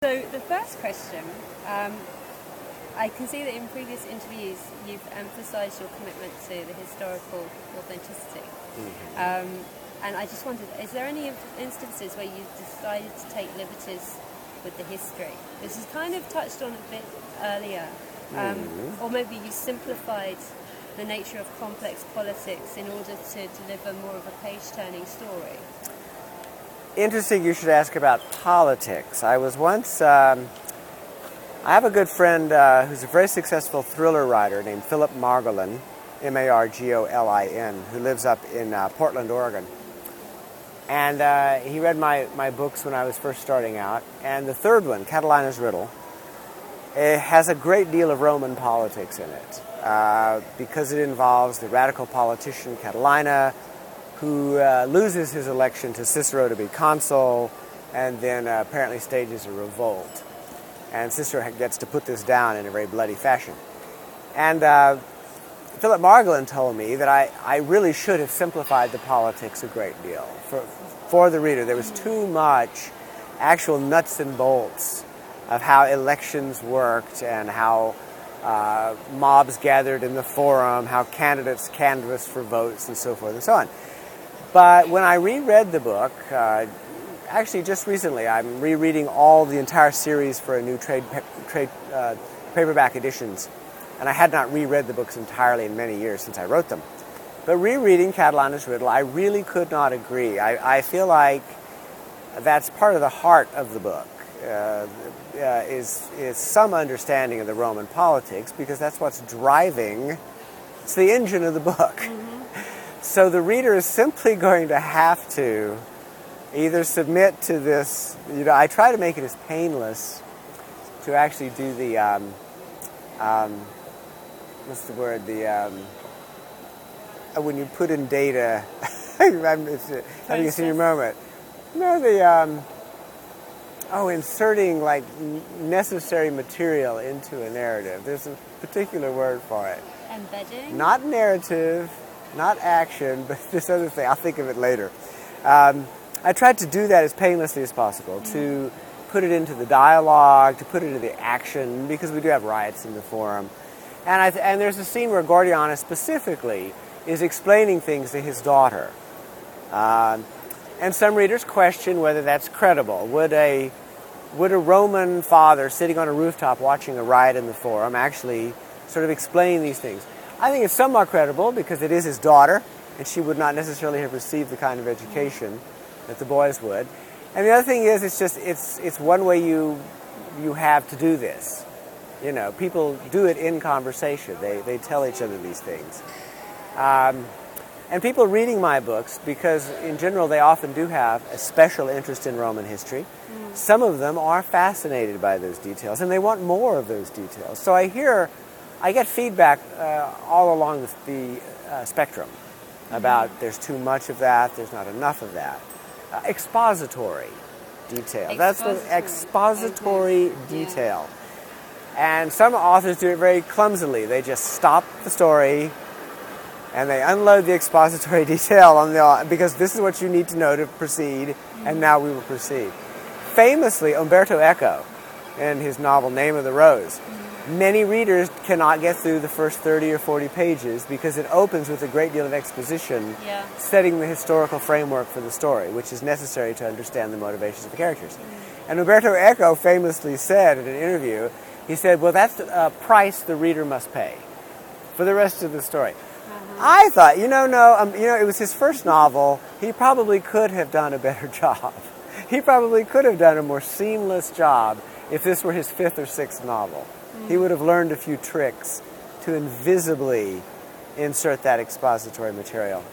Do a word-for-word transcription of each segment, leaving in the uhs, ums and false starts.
So the first question, um, I can see that in previous interviews you've emphasised your commitment to the historical authenticity. Mm-hmm. um, and I just wondered, is there any instances where you decided to take liberties with the history? This is kind of touched on a bit earlier. Um, mm-hmm. Or maybe you simplified the nature of complex politics in order to deliver more of a page-turning story. Interesting you should ask about politics. I was once, um, I have a good friend uh, who's a very successful thriller writer named Philip Margolin, M A R G O L I N, who lives up in uh, Portland, Oregon. And uh, he read my, my books when I was first starting out. And the third one, Catalina's Riddle, it has a great deal of Roman politics in it uh, because it involves the radical politician Catilina, who uh, loses his election to Cicero to be consul, and then uh, apparently stages a revolt. And Cicero gets to put this down in a very bloody fashion. And uh, Philip Margolin told me that I, I really should have simplified the politics a great deal. For, for the reader, there was too much actual nuts and bolts of how elections worked and how uh, mobs gathered in the forum, how candidates canvassed for votes, and so forth and so on. But when I reread the book, uh, actually just recently, I'm rereading all the entire series for a new trade, trade uh, paperback editions, and I had not reread the books entirely in many years since I wrote them. But rereading Catalina's Riddle, I really could not agree. I, I feel like that's part of the heart of the book, uh, uh, is, is some understanding of the Roman politics, because that's what's driving, it's the engine of the book. Mm-hmm. So the reader is simply going to have to either submit to this, you know, I try to make it as painless to actually do the, um, um, what's the word, the, um, when you put in data, I'm it's, having a senior moment. No, the, um, oh, inserting like necessary material into a narrative. There's a particular word for it. Embedding? Not narrative. Not action, but this other thing. I'll think of it later. Um, I tried to do that as painlessly as possible, mm-hmm. to put it into the dialogue, to put it into the action, because we do have riots in the forum. And, I th- and there's a scene where Gordianus specifically is explaining things to his daughter. Um, and some readers question whether that's credible. Would a, would a Roman father sitting on a rooftop watching a riot in the forum actually sort of explain these things? I think it's somewhat credible because it is his daughter, and she would not necessarily have received the kind of education that the boys would. And the other thing is, it's just it's it's one way you you have to do this. You know, people do it in conversation. They they tell each other these things. Um, and people reading my books, because in general they often do have a special interest in Roman history. Mm. Some of them are fascinated by those details, and they want more of those details. So I hear. I get feedback uh, all along the, the uh, spectrum about mm-hmm. there's too much of that, there's not enough of that. Uh, expository detail. Expository. That's the expository okay. detail. Yeah. And some authors do it very clumsily. They just stop the story and they unload the expository detail on the because this is what you need to know to proceed, mm-hmm. and now we will proceed. Famously, Umberto Eco, in his novel Name of the Rose, mm-hmm. many readers cannot get through the first thirty or forty pages because it opens with a great deal of exposition, yeah. setting the historical framework for the story, which is necessary to understand the motivations of the characters. Mm. And Umberto Eco famously said in an interview, he said, well, that's a price the reader must pay for the rest of the story. Uh-huh. I thought, you know, no, um, you know, it was his first novel. He probably could have done a better job. He probably could have done a more seamless job if this were his fifth or sixth novel. He would have learned a few tricks to invisibly insert that expository material.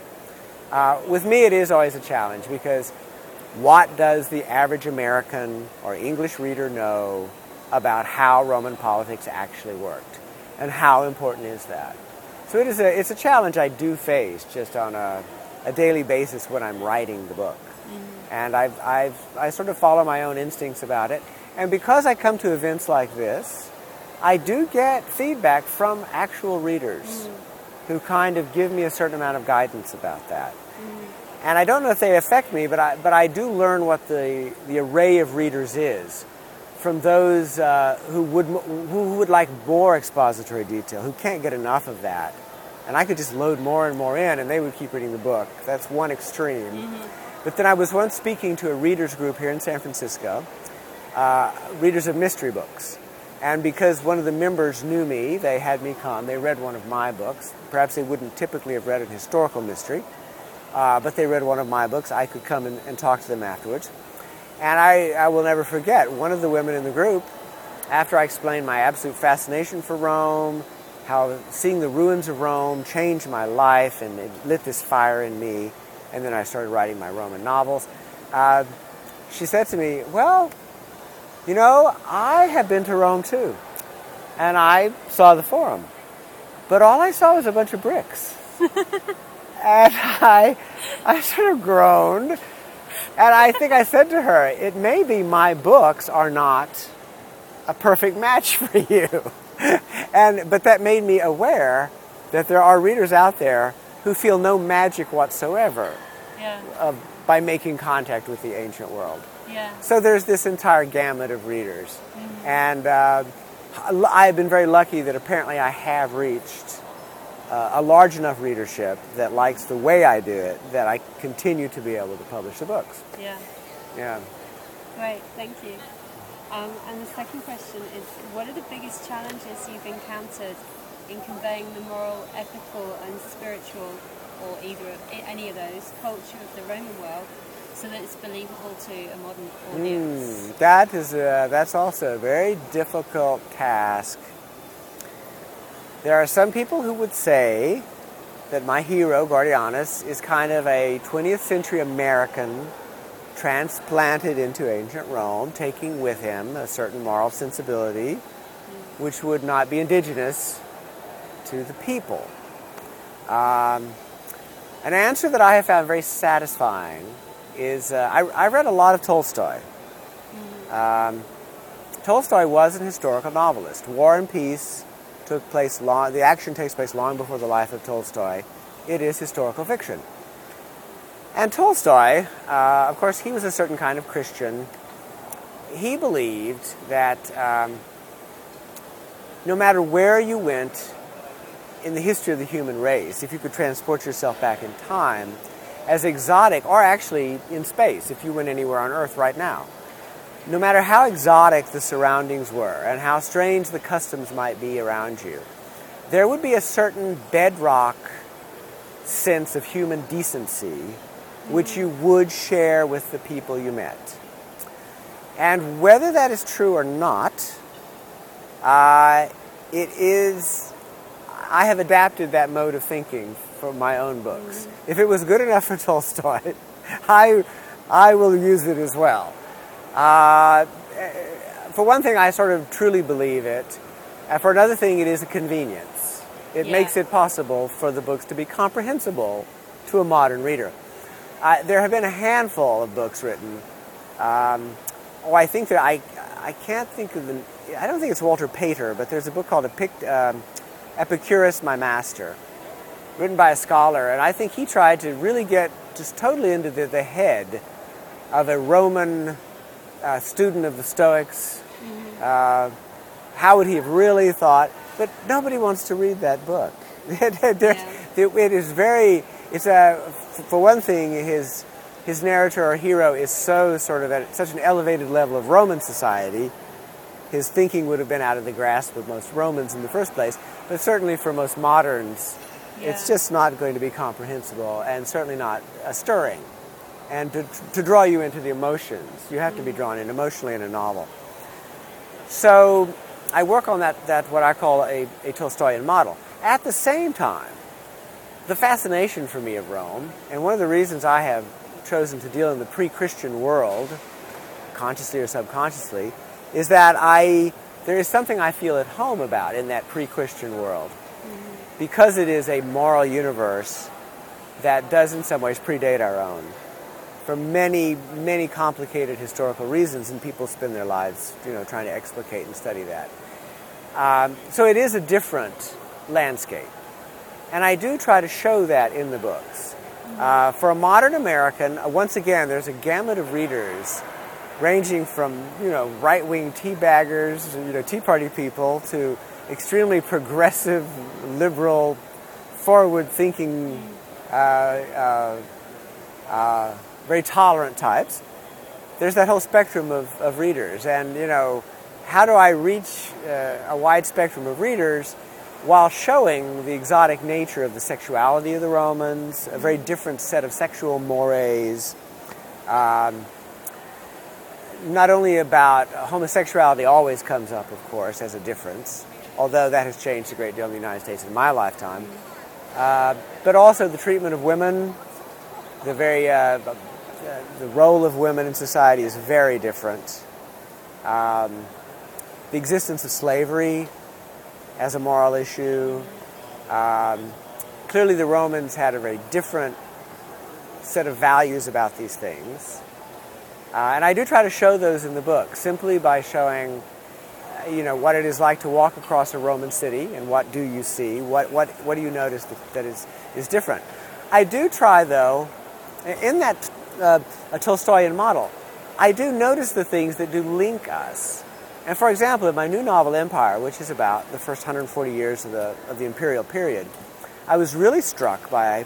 Uh, with me, it is always a challenge, because what does the average American or English reader know about how Roman politics actually worked? And how important is that? So it is a, it's a challenge I do face just on a, a daily basis when I'm writing the book. Mm-hmm. And I've, I've, I sort of follow my own instincts about it. And because I come to events like this, I do get feedback from actual readers mm. who kind of give me a certain amount of guidance about that. Mm. And I don't know if they affect me, but I, but I do learn what the, the array of readers is from those uh, who would who would like more expository detail, who can't get enough of that. And I could just load more and more in, and they would keep reading the book. That's one extreme. Mm-hmm. But then I was once speaking to a readers group here in San Francisco, uh, readers of mystery books. And because one of the members knew me, they had me come. They read one of my books. Perhaps they wouldn't typically have read an historical mystery, uh, but they read one of my books. I could come and, and talk to them afterwards. And I, I will never forget, one of the women in the group, after I explained my absolute fascination for Rome, how seeing the ruins of Rome changed my life and it lit this fire in me, and then I started writing my Roman novels, uh, she said to me, well, you know, I have been to Rome too, and I saw the Forum, but all I saw was a bunch of bricks. And I, I sort of groaned, and I think I said to her, it may be my books are not a perfect match for you. and But that made me aware that there are readers out there who feel no magic whatsoever yeah. uh, by making contact with the ancient world. Yeah. So there's this entire gamut of readers. Mm-hmm. And uh, I've been very lucky that apparently I have reached uh, a large enough readership that likes the way I do it, that I continue to be able to publish the books. Yeah. Yeah. Great, thank you. Um, and the second question is, what are the biggest challenges you've encountered in conveying the moral, ethical, and spiritual, or either of, any of those, culture of the Roman world, so that it's believable to a modern audience? Mm, that is a, that's also a very difficult task. There are some people who would say that my hero, Gordianus, is kind of a twentieth century American transplanted into ancient Rome, taking with him a certain moral sensibility mm. which would not be indigenous to the people. Um, an answer that I have found very satisfying is, uh, I, I read a lot of Tolstoy. Mm-hmm. Um, Tolstoy was an historical novelist. War and Peace took place long, the action takes place long before the life of Tolstoy. It is historical fiction. And Tolstoy, uh, of course, he was a certain kind of Christian. He believed that um, no matter where you went in the history of the human race, if you could transport yourself back in time, as exotic, or actually in space, if you went anywhere on Earth right now, no matter how exotic the surroundings were and how strange the customs might be around you, there would be a certain bedrock sense of human decency which you would share with the people you met. And whether that is true or not, uh, it is, I have adapted that mode of thinking for my own books. Mm-hmm. If it was good enough for Tolstoy, I, I will use it as well. Uh, for one thing, I sort of truly believe it. And for another thing, it is a convenience. It yeah. makes it possible for the books to be comprehensible to a modern reader. Uh, there have been a handful of books written. Um, oh, I think that I, I can't think of the, I don't think it's Walter Pater, but there's a book called Epic, um, Epicurus, My Master, written by a scholar, and I think he tried to really get just totally into the, the head of a Roman uh, student of the Stoics. Mm-hmm. Uh, how would he have really thought? But nobody wants to read that book. yeah. It is very, it's a, for one thing, his his narrator or hero is so sort of at such an elevated level of Roman society, his thinking would have been out of the grasp of most Romans in the first place, but certainly for most moderns, yeah. it's just not going to be comprehensible and certainly not uh, stirring. And to, to draw you into the emotions, you have mm-hmm. to be drawn in emotionally in a novel. So I work on that, that what I call a, a Tolstoyan model. At the same time, the fascination for me of Rome, and one of the reasons I have chosen to deal in the pre-Christian world, consciously or subconsciously, is that I there is something I feel at home about in that pre-Christian world. Mm-hmm. Because it is a moral universe that does in some ways predate our own. For many, many complicated historical reasons, and people spend their lives, you know, trying to explicate and study that. Um, so it is a different landscape. And I do try to show that in the books. Uh, for a modern American, uh, once again, there's a gamut of readers ranging from, you know, right-wing tea baggers, you know, Tea Party people, to extremely progressive, liberal, forward-thinking, uh, uh, uh, very tolerant types. There's that whole spectrum of, of readers. And, you know, how do I reach uh, a wide spectrum of readers while showing the exotic nature of the sexuality of the Romans, a very different set of sexual mores, um, not only about homosexuality always comes up, of course, as a difference, although that has changed a great deal in the United States in my lifetime, uh, but also the treatment of women, the very uh, the role of women in society is very different. Um, the existence of slavery as a moral issue. Um, clearly the Romans had a very different set of values about these things. Uh, and I do try to show those in the book, simply by showing, uh, you know, what it is like to walk across a Roman city, and what do you see, what what what do you notice that, that is, is different. I do try, though, in that uh, a Tolstoyan model, I do notice the things that do link us. And for example, in my new novel, Empire, which is about the first one hundred forty years of the, of the imperial period, I was really struck by,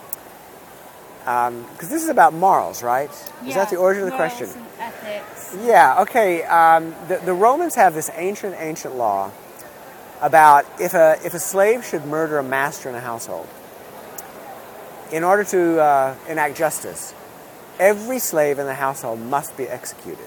because um, this is about morals, right? Yeah, is that the origin of the morals question? And ethics. Yeah, okay. Um, the, the Romans have this ancient, ancient law about if a, if a slave should murder a master in a household, in order to uh, enact justice, every slave in the household must be executed.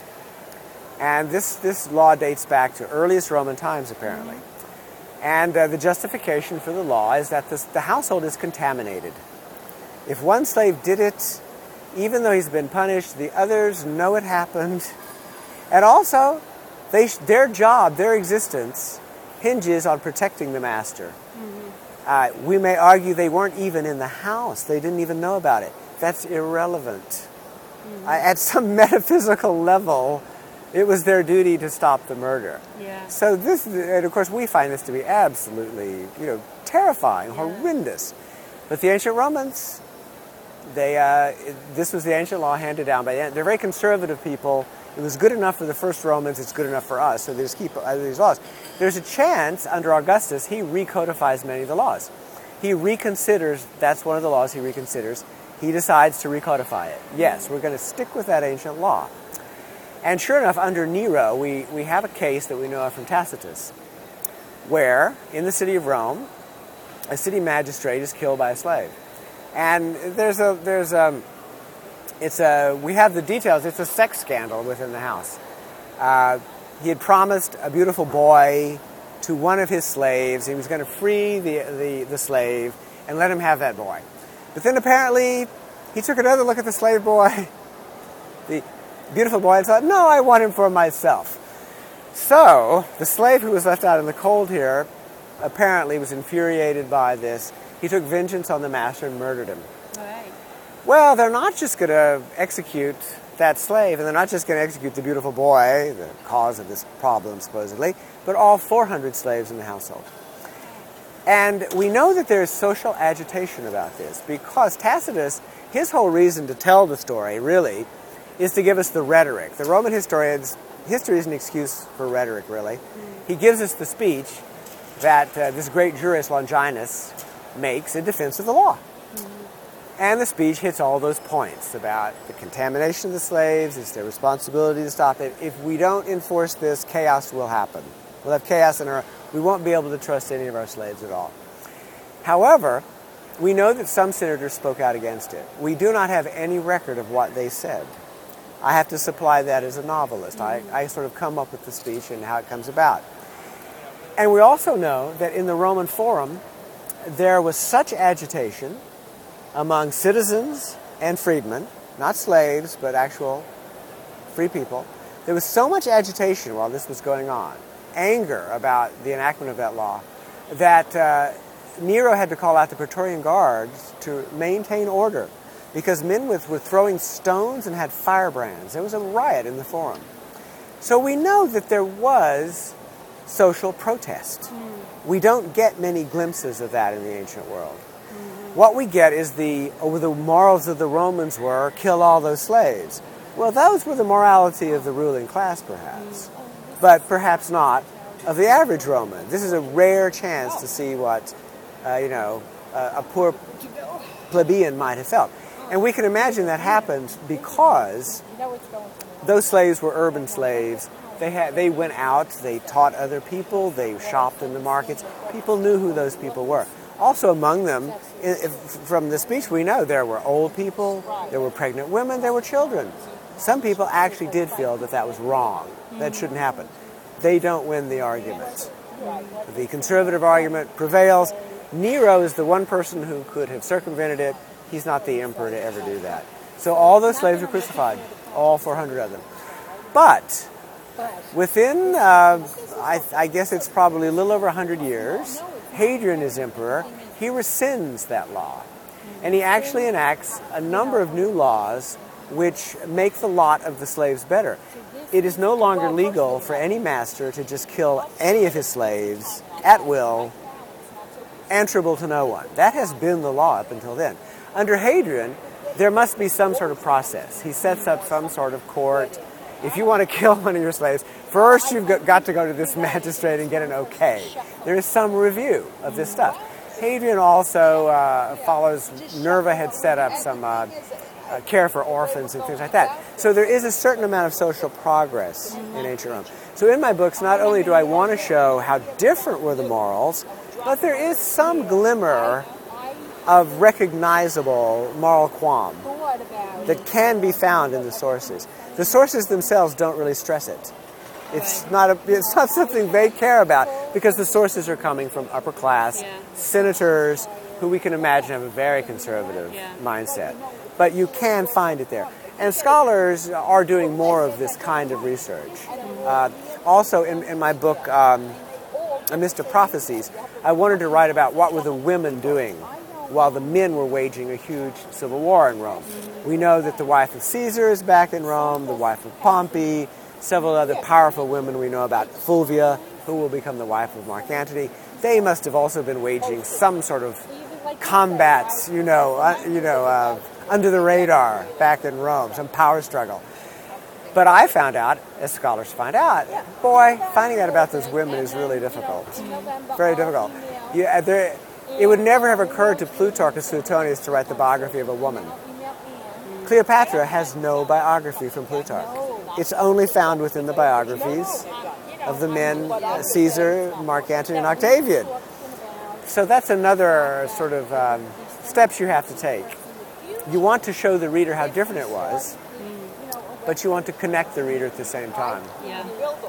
And this, this law dates back to earliest Roman times, apparently. And uh, the justification for the law is that this, the household is contaminated. If one slave did it, even though he's been punished, the others know it happened. And also, they, their job, their existence, hinges on protecting the master. Mm-hmm. uh, we may argue they weren't even in the house. They didn't even know about it. That's irrelevant. Mm-hmm. uh, at some metaphysical level, it was their duty to stop the murder. Yeah. So this, and of course, we find this to be absolutely, you know, terrifying, yeah. horrendous. But the ancient Romans, they, uh, this was the ancient law handed down by them. They're very conservative people. It was good enough for the first Romans, it's good enough for us, so they just keep uh, these laws. There's a chance, under Augustus, he recodifies many of the laws. He reconsiders, that's one of the laws he reconsiders. He decides to recodify it. Yes, we're going to stick with that ancient law. And sure enough, under Nero, we, we have a case that we know of from Tacitus, where, in the city of Rome, a city magistrate is killed by a slave. And there's a, there's a, it's a, we have the details, it's a sex scandal within the house. Uh, he had promised a beautiful boy to one of his slaves. He was going to free the, the, the slave and let him have that boy. But then apparently, he took another look at the slave boy, the beautiful boy, and thought, no, I want him for myself. So, the slave who was left out in the cold here apparently was infuriated by this. He took vengeance on the master and murdered him. Right. Well, they're not just going to execute that slave, and they're not just going to execute the beautiful boy, the cause of this problem, supposedly, but all four hundred slaves in the household. And we know that there's social agitation about this, because Tacitus, his whole reason to tell the story, really, is to give us the rhetoric. The Roman historians, history is an excuse for rhetoric, really. Mm. He gives us the speech that uh, this great jurist Longinus makes in defense of the law. Mm. And the speech hits all those points about the contamination of the slaves, it's their responsibility to stop it. If we don't enforce this, chaos will happen. We'll have chaos in our, we won't be able to trust any of our slaves at all. However, we know that some senators spoke out against it. We do not have any record of what they said. I have to supply that as a novelist. Mm-hmm. I, I sort of come up with the speech and how it comes about. And we also know that in the Roman Forum, there was such agitation among citizens and freedmen, not slaves, but actual free people. There was so much agitation while this was going on, anger about the enactment of that law, that uh, Nero had to call out the Praetorian Guards to maintain order, because men were throwing stones and had firebrands. There was a riot in the Forum. So we know that there was social protest. Mm. We don't get many glimpses of that in the ancient world. Mm-hmm. What we get is the, oh, the morals of the Romans were, kill all those slaves. Well, those were the morality of the ruling class, perhaps, but perhaps not of the average Roman. This is a rare chance to see what, uh, you know, uh, a poor plebeian might have felt. And we can imagine that happened because those slaves were urban slaves. They had, they went out, they taught other people, they shopped in the markets. People knew who those people were. Also among them, if, from the speech we know, there were old people, there were pregnant women, there were children. Some people actually did feel that that was wrong, that shouldn't happen. They don't win the argument. The conservative argument prevails. Nero is the one person who could have circumvented it. He's not the emperor to ever do that. So all those slaves were crucified, all four hundred of them. But within, uh, I, I guess it's probably a little over one hundred years, Hadrian is emperor. He rescinds that law. And he actually enacts a number of new laws which make the lot of the slaves better. It is no longer legal for any master to just kill any of his slaves at will, answerable to no one. That has been the law up until then. Under Hadrian, there must be some sort of process. He sets up some sort of court. If you want to kill one of your slaves, first you've got to go to this magistrate and get an okay. There is some review of this stuff. Hadrian also uh, follows, Nerva had set up some uh, uh, care for orphans and things like that. So there is a certain amount of social progress in ancient Rome. So in my books, not only do I want to show how different were the morals, but there is some glimmer of recognizable moral qualm that can be found in the sources. The sources themselves don't really stress it. It's not a, it's not something they care about because the sources are coming from upper class Yeah. senators who we can imagine have a very conservative Yeah. mindset. But you can find it there. And scholars are doing more of this kind of research. Uh, also, in, in my book, um, A Mist of Prophecies, I wanted to write about what were the women doing while the men were waging a huge civil war in Rome. We know that the wife of Caesar is back in Rome, the wife of Pompey, several other powerful women we know about, Fulvia, who will become the wife of Mark Antony. They must have also been waging some sort of combat, you know, uh, you know, uh, under the radar back in Rome, some power struggle. But I found out, as scholars find out, boy, finding out about those women is really difficult. Very difficult. You, uh, there, it would never have occurred to Plutarch or Suetonius to write the biography of a woman. Cleopatra has no biography from Plutarch. It's only found within the biographies of the men, uh, Caesar, Mark Antony, and Octavian. So that's another sort of um, steps you have to take. You want to show the reader how different it was, but you want to connect the reader at the same time. Yeah.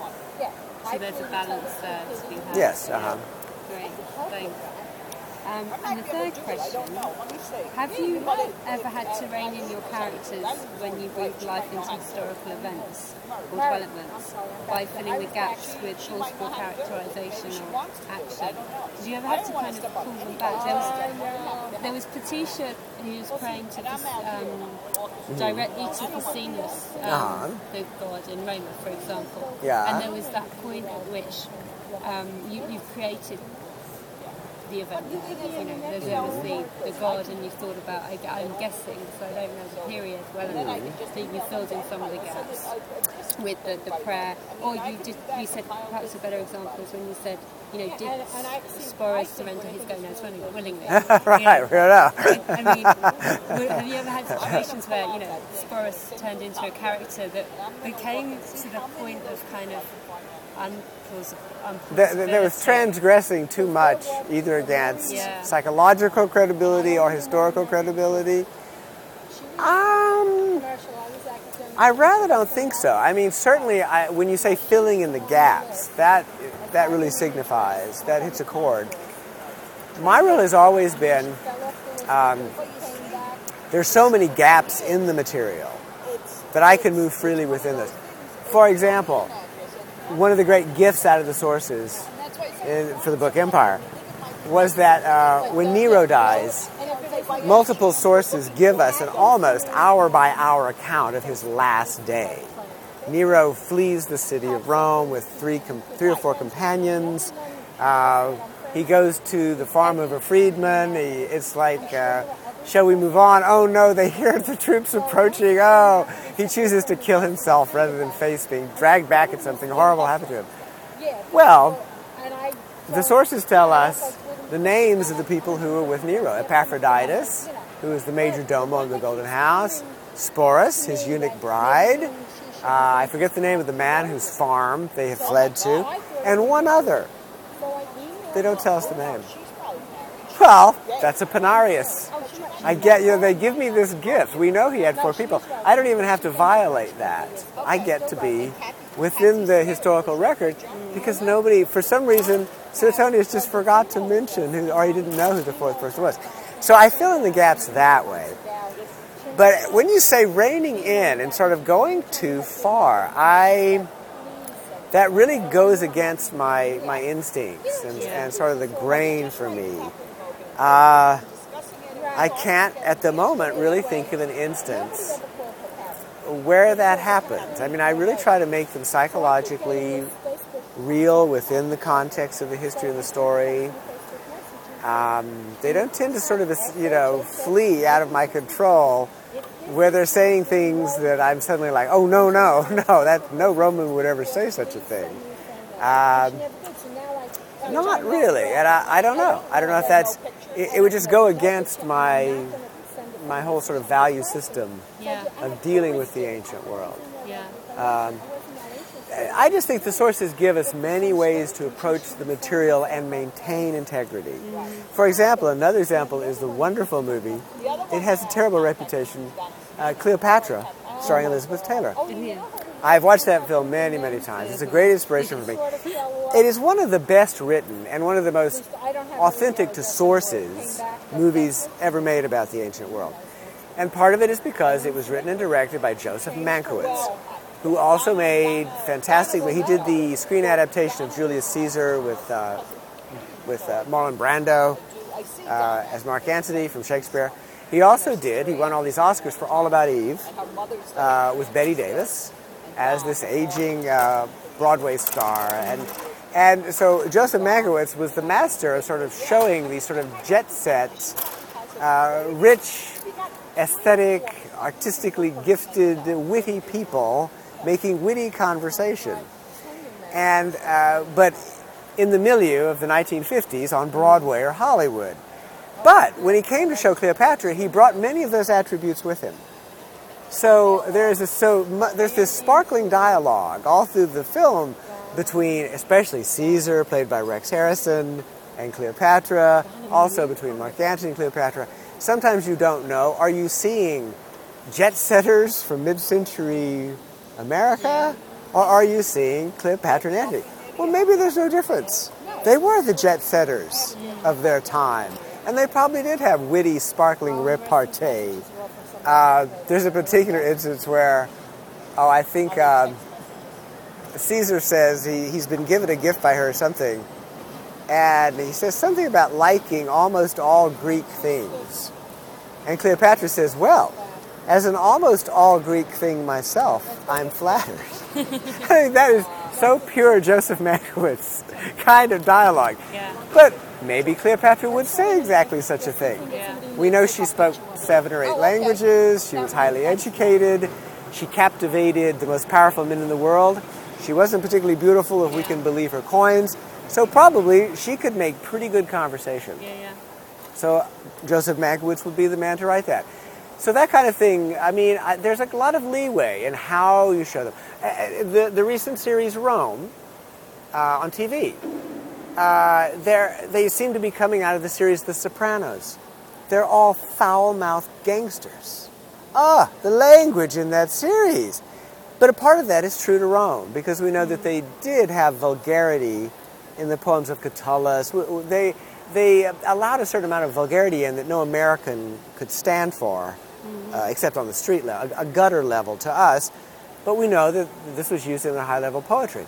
So there's a balance there to be had. Yes, uh-huh. Great, thanks. Um, and the third question, have you ever had to rein in your characters when you breathe life into historical events or developments by filling the gaps with plausible characterization or action? Did you ever have to kind of pull them back? There was, there was Patricia who was praying to this, um, directly to Ficinus, um, Uh-huh. the god in Roma, for example. Yeah. And there was that point at which um, you, you've created the event. You know, there, there was the, the god, and you thought about, I, I'm guessing, so I don't know the period well enough, that you filled in some of the gaps with the, the prayer. Or you did, you said, perhaps a better example is when you said, you know, did Sporus surrender his gonads willingly? Right, You know, we don't know. I, I mean, would- have you ever had situations where, you know, Sporus turned into a character that became to the point of kind of unplausible? There, there was transgressing too much, either against Yeah. psychological credibility or historical credibility. Um, I rather don't think so. I mean, certainly, I, when you say filling in the gaps, that that really signifies, that hits a chord. My rule has always been, um, there's so many gaps in the material that I can move freely within this. For example, one of the great gifts out of the sources in, for the book Empire was that uh, when Nero dies, multiple sources give us an almost hour-by-hour account of his last day. Nero flees the city of Rome with three, com- three or four companions. Uh, he goes to the farm of a freedman. He, it's like uh, Shall we move on? Oh no, they hear the troops approaching. Oh, he chooses to kill himself rather than face being dragged back at something horrible happened to him. Well, the sources tell us the names of the people who were with Nero. Epaphroditus, who was the major domo of the Golden House. Sporus, his eunuch bride. Uh, I forget the name of the man whose farm they have fled to. And one other. They don't tell us the name. Well, that's a Panarius. I get, you know, they give me this gift. We know he had four people. I don't even have to violate that. I get to be within the historical record because nobody, for some reason, Suetonius just forgot to mention who, or he didn't know who the fourth person was. So I fill in the gaps that way. But when you say reining in and sort of going too far, I that really goes against my my instincts and, and sort of the grain for me. Uh, I can't, at the moment, really think of an instance where that happens. I mean, I really try to make them psychologically real within the context of the history of the story. Um, they don't tend to sort of, you know, flee out of my control where they're saying things that I'm suddenly like, oh, no, no, no, that no Roman would ever say such a thing. Um, not really, and I, I don't know. I don't know if that's, it, it would just go against my my whole sort of value system Yeah. of dealing with the ancient world. Yeah. Um, I just think the sources give us many ways to approach the material and maintain integrity. Mm. For example, another example is the wonderful movie. It has a terrible reputation, uh, Cleopatra, starring Elizabeth Taylor. Yeah. I've watched that film many, many times. It's a great inspiration for me. It is one of the best written and one of the most authentic to sources movies ever made about the ancient world. And part of it is because it was written and directed by Joseph Mankiewicz, who also made fantastic. He did the screen adaptation of Julius Caesar with uh, with uh, Marlon Brando uh, as Mark Antony from Shakespeare. He also did. He won all these Oscars for All About Eve uh, with Bette Davis as this aging uh, Broadway star, and and so Joseph Mankiewicz was the master of sort of showing these sort of jet set, uh, rich, aesthetic, artistically gifted, witty people making witty conversation. And uh, but in the milieu of the nineteen fifties on Broadway or Hollywood. But when he came to show Cleopatra, he brought many of those attributes with him. So there's a, so there's this sparkling dialogue all through the film between, especially Caesar, played by Rex Harrison, and Cleopatra, also between Mark Antony and Cleopatra. Sometimes you don't know, are you seeing jet setters from mid-century America, or are you seeing Cleopatra and Antony? Well, maybe there's no difference. They were the jet setters of their time, and they probably did have witty, sparkling repartee. Uh, there's a particular instance where, oh, I think um, Caesar says he, he's been given a gift by her or something, and he says something about liking almost all Greek things. And Cleopatra says, well, as an almost all Greek thing myself, I'm flattered. I think that is so pure Joseph Mankiewicz kind of dialogue. Yeah. But maybe Cleopatra would say exactly such a thing. Yeah. We know she spoke seven or eight languages. She was highly educated. She captivated the most powerful men in the world. She wasn't particularly beautiful if we can believe her coins. So probably she could make pretty good conversation. Yeah, yeah. So Joseph Mankiewicz would be the man to write that. So that kind of thing, I mean, I, there's a lot of leeway in how you show them. Uh, the, the recent series Rome uh, on T V, uh, they seem to be coming out of the series The Sopranos. They're all foul-mouthed gangsters. Ah, the language in that series. But a part of that is true to Rome, because we know that they did have vulgarity in the poems of Catullus. They, they allowed a certain amount of vulgarity in that no American could stand for, uh, except on the street level, a, a gutter level to us. But we know that this was used in their high-level poetry.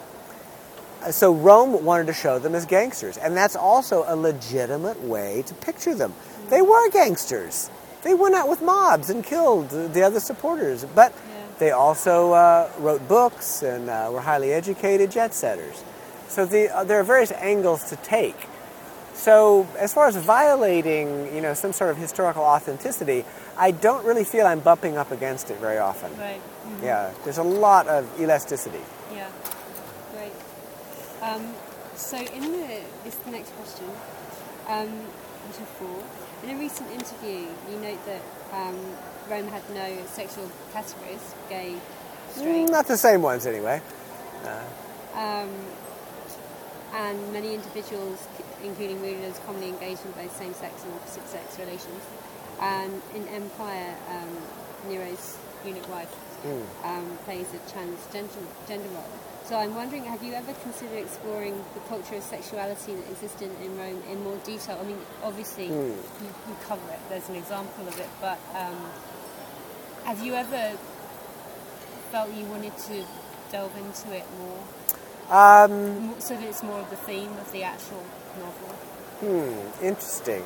So Rome wanted to show them as gangsters, and that's also a legitimate way to picture them. They were gangsters. They went out with mobs and killed the other supporters, but yeah. They also uh, wrote books and uh, were highly educated jet setters. So the, uh, there are various angles to take. So as far as violating, you know, some sort of historical authenticity, I don't really feel I'm bumping up against it very often. Right. Mm-hmm. Yeah, there's a lot of elasticity. Yeah. Great. Um, so in the this is the next question, um, question four. In a recent interview, you note that um, Rome had no sexual categories, gay, straight. Mm, not the same ones, anyway. Uh, um, and many individuals, including rulers, commonly engaged in both same-sex and opposite-sex relations. And in Empire, um, Nero's eunuch wife mm. um, plays a transgender gender role. So I'm wondering, have you ever considered exploring the culture of sexuality that existed in Rome in more detail? I mean, obviously, mm. you, you cover it. There's an example of it. But um, have you ever felt you wanted to delve into it more? Um, so that it's more of the theme of the actual novel? Hmm, interesting.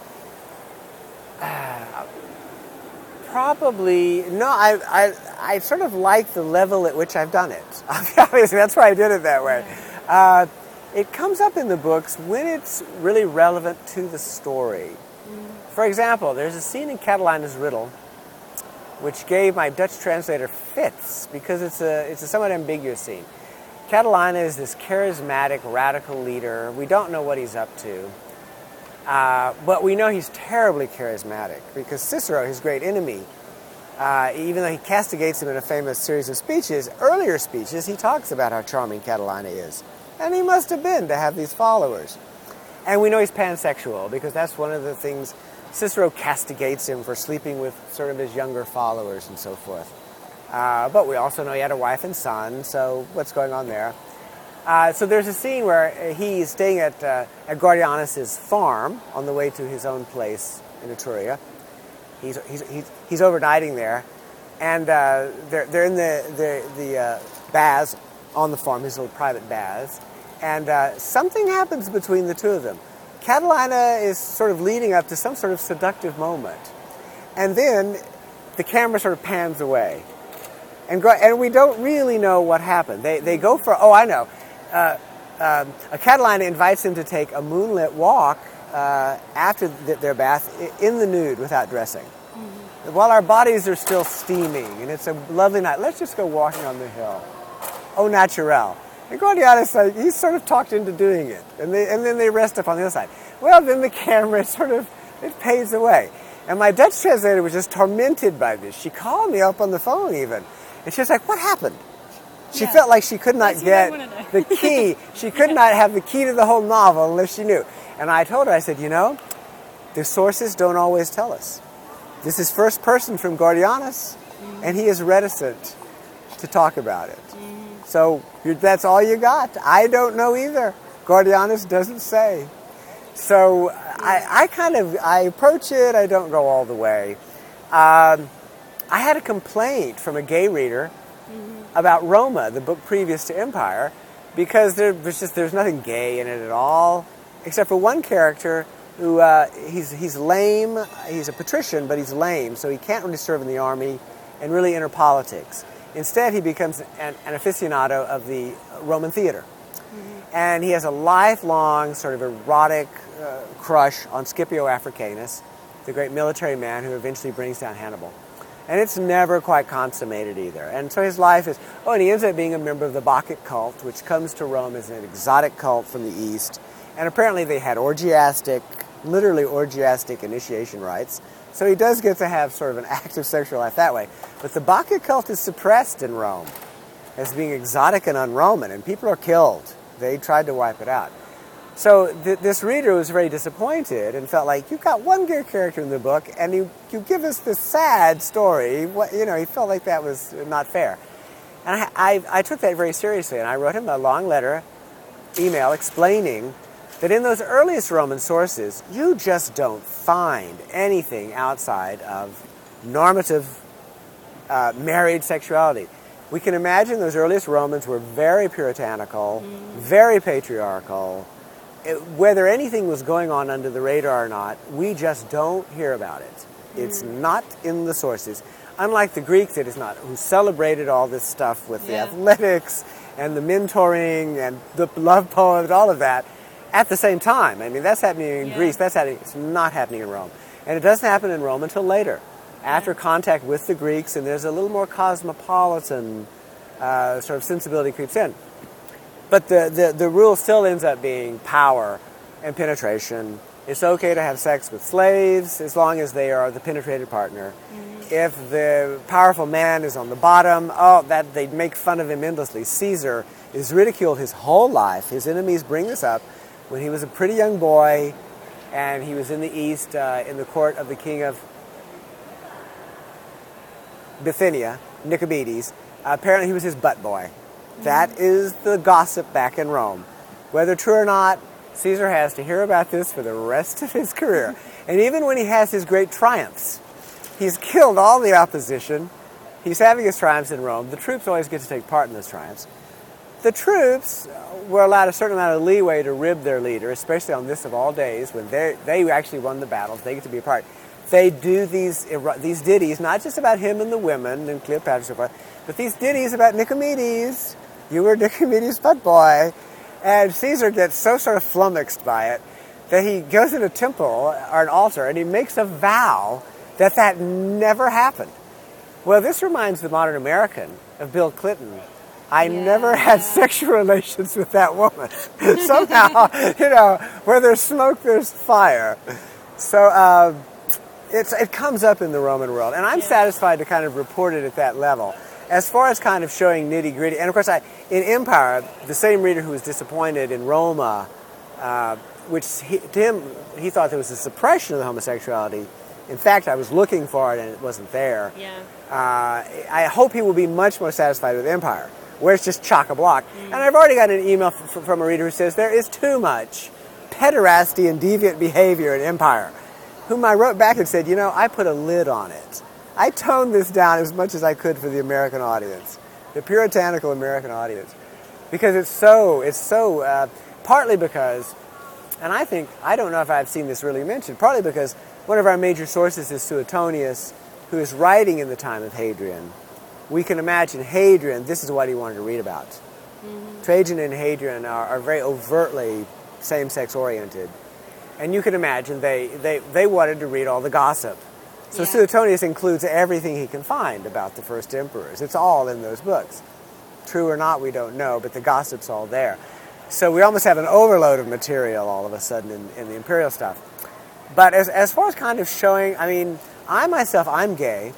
Uh, probably, no, I, I I sort of like the level at which I've done it. Obviously, that's why I did it that way. Uh, it comes up in the books when it's really relevant to the story. Mm. For example, there's a scene in Catalina's Riddle which gave my Dutch translator fits because it's a, it's a somewhat ambiguous scene. Catalina is this charismatic, radical leader. We don't know what he's up to. Uh, but we know he's terribly charismatic because Cicero, his great enemy, uh, even though he castigates him in a famous series of speeches, earlier speeches, he talks about how charming Catalina is. And he must have been to have these followers. And we know he's pansexual because that's one of the things Cicero castigates him for sleeping with sort of his younger followers and so forth. Uh, but we also know he had a wife and son, so what's going on there? Uh, so there's a scene where he's staying at, uh, at Gordianus' farm on the way to his own place in Etruria. He's, he's, he's, he's overnighting there, and uh, they're, they're in the, the, the uh, baths on the farm, his little private baths, and uh, something happens between the two of them. Catalina is sort of leading up to some sort of seductive moment, and then the camera sort of pans away. And, go, and we don't really know what happened. They, they go for, oh, I know. Uh, um, Catalina invites him to take a moonlit walk uh, after the, their bath in the nude without dressing. Mm-hmm. While our bodies are still steaming, and it's a lovely night, let's just go walking on the hill. Au naturel. And Gordianus, uh, he's sort of talked into doing it. And, they, and then they rest up on the other side. Well, then the camera sort of, it fades away. And my Dutch translator was just tormented by this. She called me up on the phone even. And she was like, what happened? She yeah. felt like she could not get the key. She could yeah. not have the key to the whole novel unless she knew. And I told her, I said, you know, the sources don't always tell us. This is first person from Gordianus, mm-hmm. and he is reticent to talk about it. Mm-hmm. So that's all you got. I don't know either. Gordianus doesn't say. So mm-hmm. I, I kind of, I approach it. I don't go all the way. Um, I had a complaint from a gay reader mm-hmm. about Roma, the book previous to Empire, because there was just there's nothing gay in it at all, except for one character who uh, he's he's lame. He's a patrician, but he's lame, so he can't really serve in the army and really enter politics. Instead, he becomes an, an aficionado of the Roman theater, mm-hmm. and he has a lifelong sort of erotic uh, crush on Scipio Africanus, the great military man who eventually brings down Hannibal. And it's never quite consummated either. And so his life is, oh, and he ends up being a member of the Bacchic cult, which comes to Rome as an exotic cult from the East. And apparently they had orgiastic, literally orgiastic initiation rites. So he does get to have sort of an active sexual life that way. But the Bacchic cult is suppressed in Rome as being exotic and un-Roman, and people are killed. They tried to wipe it out. So th- this reader was very disappointed and felt like, you've got one gay character in the book, and you, you give us this sad story. What, you know, he felt like that was not fair. And I, I, I took that very seriously, and I wrote him a long letter, email, explaining that in those earliest Roman sources, you just don't find anything outside of normative uh, married sexuality. We can imagine those earliest Romans were very puritanical, mm. very patriarchal. It, whether anything was going on under the radar or not, we just don't hear about it. It's mm. not in the sources. Unlike the Greeks, it is not, who celebrated all this stuff with yeah. the athletics and the mentoring and the love poems, all of that. at the same time. I mean, that's happening in Yeah. Greece. That's happening. It's not happening in Rome. And it doesn't happen in Rome until later, after contact with the Greeks, and there's a little more cosmopolitan uh, sort of sensibility creeps in. But the, the, the rule still ends up being power and penetration. It's okay to have sex with slaves as long as they are the penetrated partner. Mm-hmm. If the powerful man is on the bottom, oh, that they'd make fun of him endlessly. Caesar is ridiculed his whole life. His enemies bring this up when he was a pretty young boy, and he was in the East uh, in the court of the king of Bithynia, Nicomedes. Uh, apparently he was his butt boy. Mm-hmm. That is the gossip back in Rome. Whether true or not, Caesar has to hear about this for the rest of his career. And even when he has his great triumphs, he's killed all the opposition. He's having his triumphs in Rome. The troops always get to take part in those triumphs. The troops were allowed a certain amount of leeway to rib their leader, especially on this of all days, when they they actually won the battles. They get to be a part. They do these these ditties, not just about him and the women and Cleopatra and so forth, but these ditties about Nicomedes. You were Nicomedes' butt boy. And Caesar gets so sort of flummoxed by it that he goes in a temple or an altar and he makes a vow that that never happened. Well, this reminds the modern American of Bill Clinton. I yeah. never had sexual relations with that woman. Somehow, you know, where there's smoke, there's fire. So uh, it's, it comes up in the Roman world. And I'm yeah. satisfied to kind of report it at that level. As far as kind of showing nitty-gritty, and of course, I, in Empire, the same reader who was disappointed in Roma, uh, which he, to him, he thought there was a suppression of the homosexuality. In fact, I was looking for it and it wasn't there. Yeah. Uh, I hope he will be much more satisfied with Empire, where it's just chock-a-block. Mm. And I've already got an email f- f- from a reader who says there is too much pederasty and deviant behavior in Empire, whom I wrote back and said, you know, I put a lid on it. I toned this down as much as I could for the American audience, the puritanical American audience, because it's so, it's so, uh, partly because, and I think, I don't know if I've seen this really mentioned, partly because one of our major sources is Suetonius, who is writing in the time of Hadrian. We can imagine Hadrian, this is what he wanted to read about. Mm-hmm. Trajan and Hadrian are, are very overtly same-sex oriented. And you can imagine they, they, they wanted to read all the gossip. So yeah. Suetonius includes everything he can find about the first emperors. It's all in those books. True or not, we don't know, but the gossip's all there. So we almost have an overload of material all of a sudden in, in the imperial stuff. But as, as far as kind of showing, I mean, I myself, I'm gay.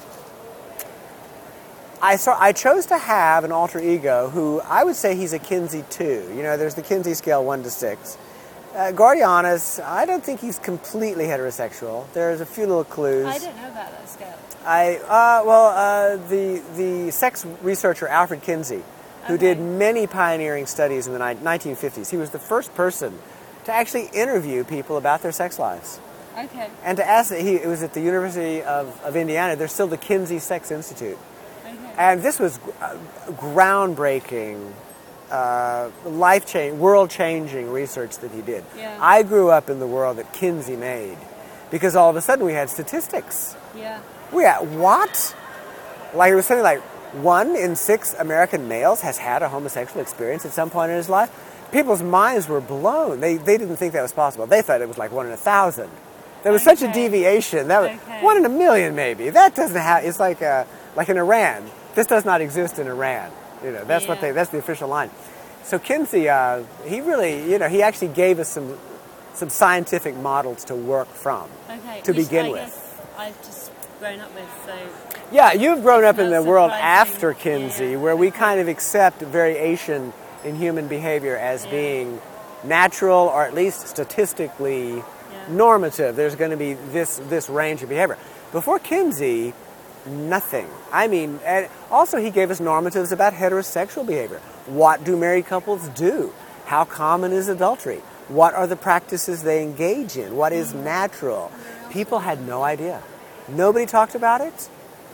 I, saw, I chose to have an alter ego who I would say he's a Kinsey two. You know, there's the Kinsey scale one to six. Uh, Gordianus, I don't think he's completely heterosexual. There's a few little clues. I don't know about that scale. I uh, well, uh, the the sex researcher Alfred Kinsey, who okay. did many pioneering studies in the nineteen fifties. He was the first person to actually interview people about their sex lives. Okay. And to ask, he it was at the University of, of Indiana. There's still the Kinsey Sex Institute. Okay. And this was uh, groundbreaking. Uh, life-changing, world-changing research that he did. Yeah. I grew up in the world that Kinsey made because all of a sudden we had statistics. Yeah. We had what? Like it was something like one in six American males has had a homosexual experience at some point in his life. People's minds were blown. They they didn't think that was possible. They thought it was like one in a thousand. There was okay. such a deviation. That was okay. one in a million maybe. That doesn't have. It's like uh, like in Iran. This does not exist in Iran. You know, that's yeah. what they, that's the official line. So Kinsey, uh, he really, you know, he actually gave us some some scientific models to work from, okay. to Which begin I with. Guess I've just grown up with, so... Yeah, you've grown up in the world surprising. after Kinsey, yeah. where we okay. kind of accept variation in human behavior as yeah. being natural or at least statistically yeah. normative. There's going to be this this range of behavior. Before Kinsey, nothing. I mean, and also he gave us normatives about heterosexual behavior. What do married couples do? How common is adultery? What are the practices they engage in? What is natural? People had no idea. Nobody talked about it.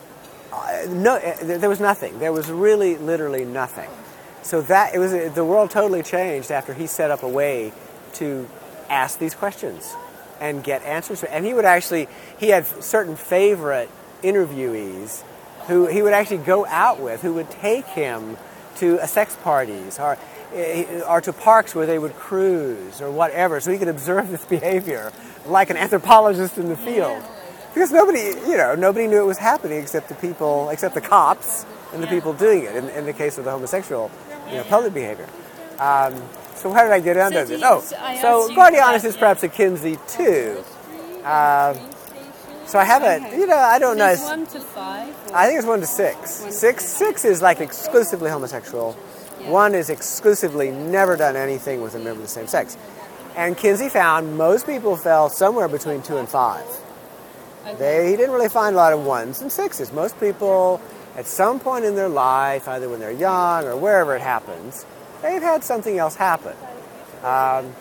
Uh, no, uh, there was nothing. There was really, literally nothing. So that it was uh, the world totally changed after he set up a way to ask these questions and get answers. And he would actually, he had certain favorite interviewees who he would actually go out with, who would take him to uh, sex parties. Or or to parks where they would cruise or whatever, so he could observe this behavior like an anthropologist in the field. Because nobody, you know, nobody knew it was happening except the people, except the cops and the people doing it. In, in the case of the homosexual, you know, public behavior. Um, so how did I get onto So this? you- Oh, so I so asked you Guardianus that, is perhaps a Kinsey too. Uh, so I haven't, Okay. you know, I don't know. There's It's- one to five. or- I think it's one to six. One to Six, six. six is like exclusively homosexual. Yeah. One is exclusively never done anything with a member of the same sex. And Kinsey found most people fell somewhere between two and five. Okay. They, he didn't really find a lot of ones and sixes. Most people, at some point in their life, either when they're young or wherever it happens, they've had something else happen. Um,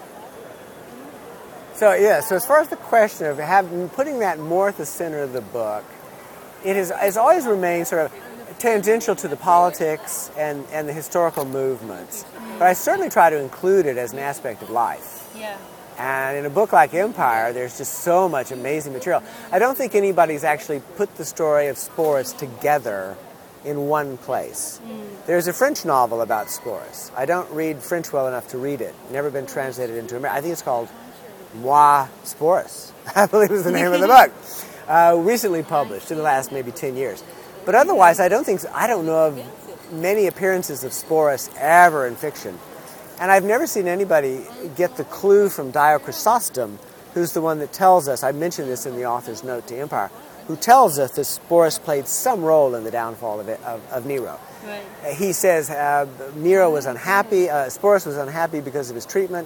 so yeah, so as far as the question of having, putting that more at the center of the book, it has, has always remained sort of tangential to the politics and, and the historical movements. But I certainly try to include it as an aspect of life. Yeah. And in a book like Empire, there's just so much amazing material. I don't think anybody's actually put the story of Sporus together in one place. Mm. There's a French novel about Sporus. I don't read French well enough to read it. Never been translated into American. I think it's called Moi Sporus, I believe is the name of the book. Uh, recently published in the last maybe ten years. But otherwise, I don't think so. I don't know of many appearances of Sporus ever in fiction. And I've never seen anybody get the clue from Dio Chrysostom, who's the one that tells us, I mentioned this in the author's note to Empire, who tells us that Sporus played some role in the downfall of, it, of, of Nero. Right. He says uh, Nero was unhappy, uh, Sporus was unhappy because of his treatment,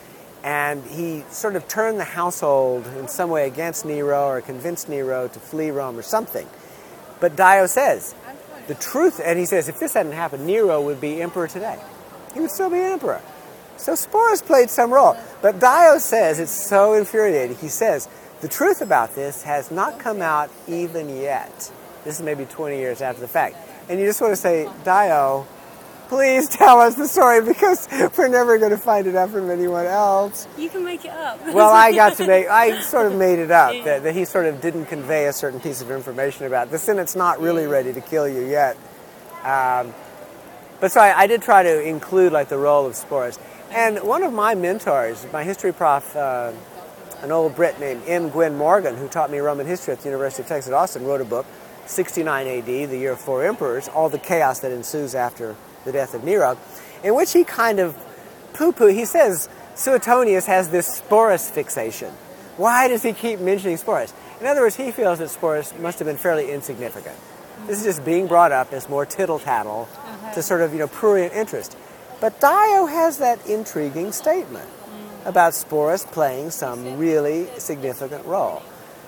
and he sort of turned the household in some way against Nero or convinced Nero to flee Rome or something. But Dio says, the truth, and he says, if this hadn't happened, Nero would be emperor today. He would still be emperor. So Sporus played some role. But Dio says, it's so infuriating, he says, the truth about this has not come out even yet. This is maybe twenty years after the fact. And you just want to say, Dio, please tell us the story because we're never going to find it out from anyone else. You can make it up. Well, I got to make, I sort of made it up, Yeah. that, that he sort of didn't convey a certain piece of information about the Senate's not really ready to kill you yet. Um, but so I, I did try to include like the role of Sporus. And one of my mentors, my history prof, uh, an old Brit named M. Gwyn Morgan, who taught me Roman history at the University of Texas at Austin, wrote a book, sixty-nine A D, the year of four emperors, all the chaos that ensues after the death of Nero, in which he kind of poo-poo, he says Suetonius has this Sporus fixation. Why does he keep mentioning Sporus? In other words, he feels that Sporus must have been fairly insignificant. This is just being brought up as more tittle-tattle Uh-huh. to sort of, you know, prurient interest. But Dio has that intriguing statement about Sporus playing some really significant role.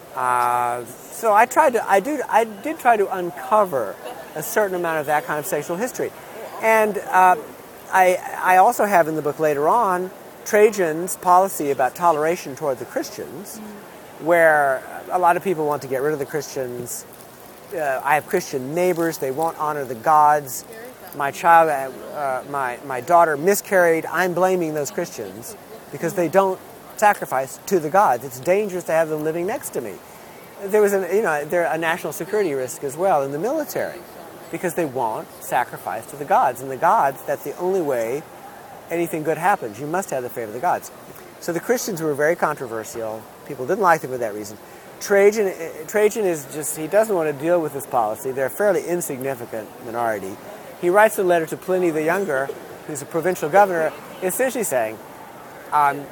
Uh, so I tried to, I do, I did try to uncover a certain amount of that kind of sexual history, and uh, I, I also have in the book later on Trajan's policy about toleration toward the Christians, where a lot of people want to get rid of the Christians. Uh, I have Christian neighbors; they won't honor the gods. My child, uh, my my daughter miscarried. I'm blaming those Christians because they don't sacrifice to the gods. It's dangerous to have them living next to me. There was, an, you know, there a national security risk as well in the military because they won't sacrifice to the gods. And the gods, that's the only way anything good happens. You must have the favor of the gods. So the Christians were very controversial. People didn't like them for that reason. Trajan, Trajan is just, he doesn't want to deal with this policy. They're a fairly insignificant minority. He writes a letter to Pliny the Younger, who's a provincial governor, essentially saying, um,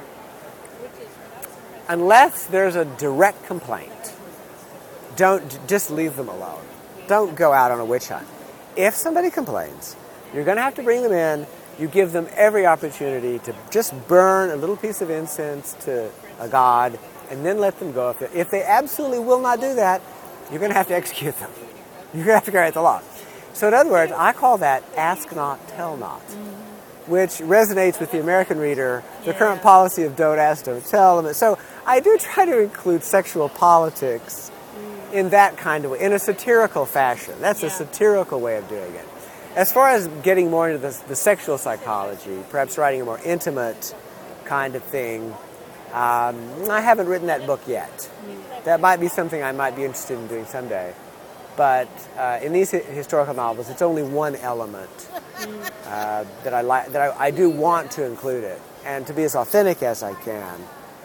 unless there's a direct complaint, don't just leave them alone. Don't go out on a witch hunt. If somebody complains, you're going to have to bring them in. You give them every opportunity to just burn a little piece of incense to a god and then let them go. If they, if they absolutely will not do that, you're going to have to execute them. You're going to have to carry out the law. So in other words, I call that ask not, tell not, which resonates with the American reader, the Yeah. current policy of don't ask, don't tell. So I do try to include sexual politics in that kind of way, in a satirical fashion. That's Yeah. a satirical way of doing it. As far as getting more into the, the sexual psychology, perhaps writing a more intimate kind of thing, um, I haven't written that book yet. That might be something I might be interested in doing someday. But uh, in these hi- historical novels, it's only one element uh, that I like, that I, I do want to include it, and to be as authentic as I can.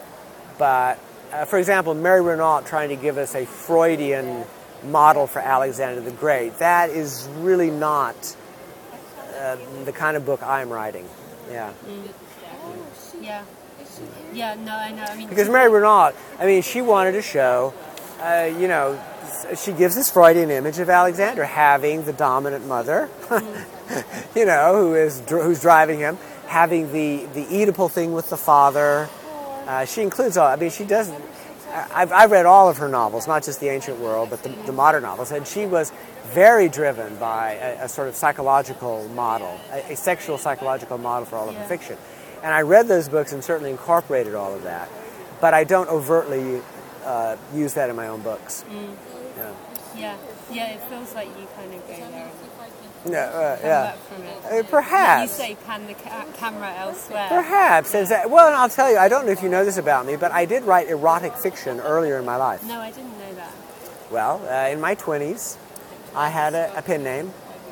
But, uh, for example, Mary Renault trying to give us a Freudian model for Alexander the Great, that is really not uh, the kind of book I'm writing. Yeah. Mm. Yeah. Yeah, no, I know. I mean, because Mary Renault, I mean, she wanted to show, uh, you know, she gives this Freudian image of Alexander having the dominant mother, mm. you know, who is who's driving him, having the, the Oedipal thing with the father. Uh, she includes all, I mean, she doesn't, I've, I've read all of her novels, not just the ancient world, but the, the modern novels, and she was very driven by a, a sort of psychological model, a, a sexual psychological model for all of yeah. her fiction. And I read those books and certainly incorporated all of that, but I don't overtly uh, use that in my own books. Mm. Yeah. yeah, yeah, it feels like you kind of go there. Yeah, uh, Come yeah. back from it. Uh, perhaps. You say pan the ca camera elsewhere. Perhaps. As that, well, and I'll tell you, I don't know if you know this about me, but I did write erotic fiction earlier in my life. No, I didn't know that. Well, uh, in my twenties, I had a, a pen name,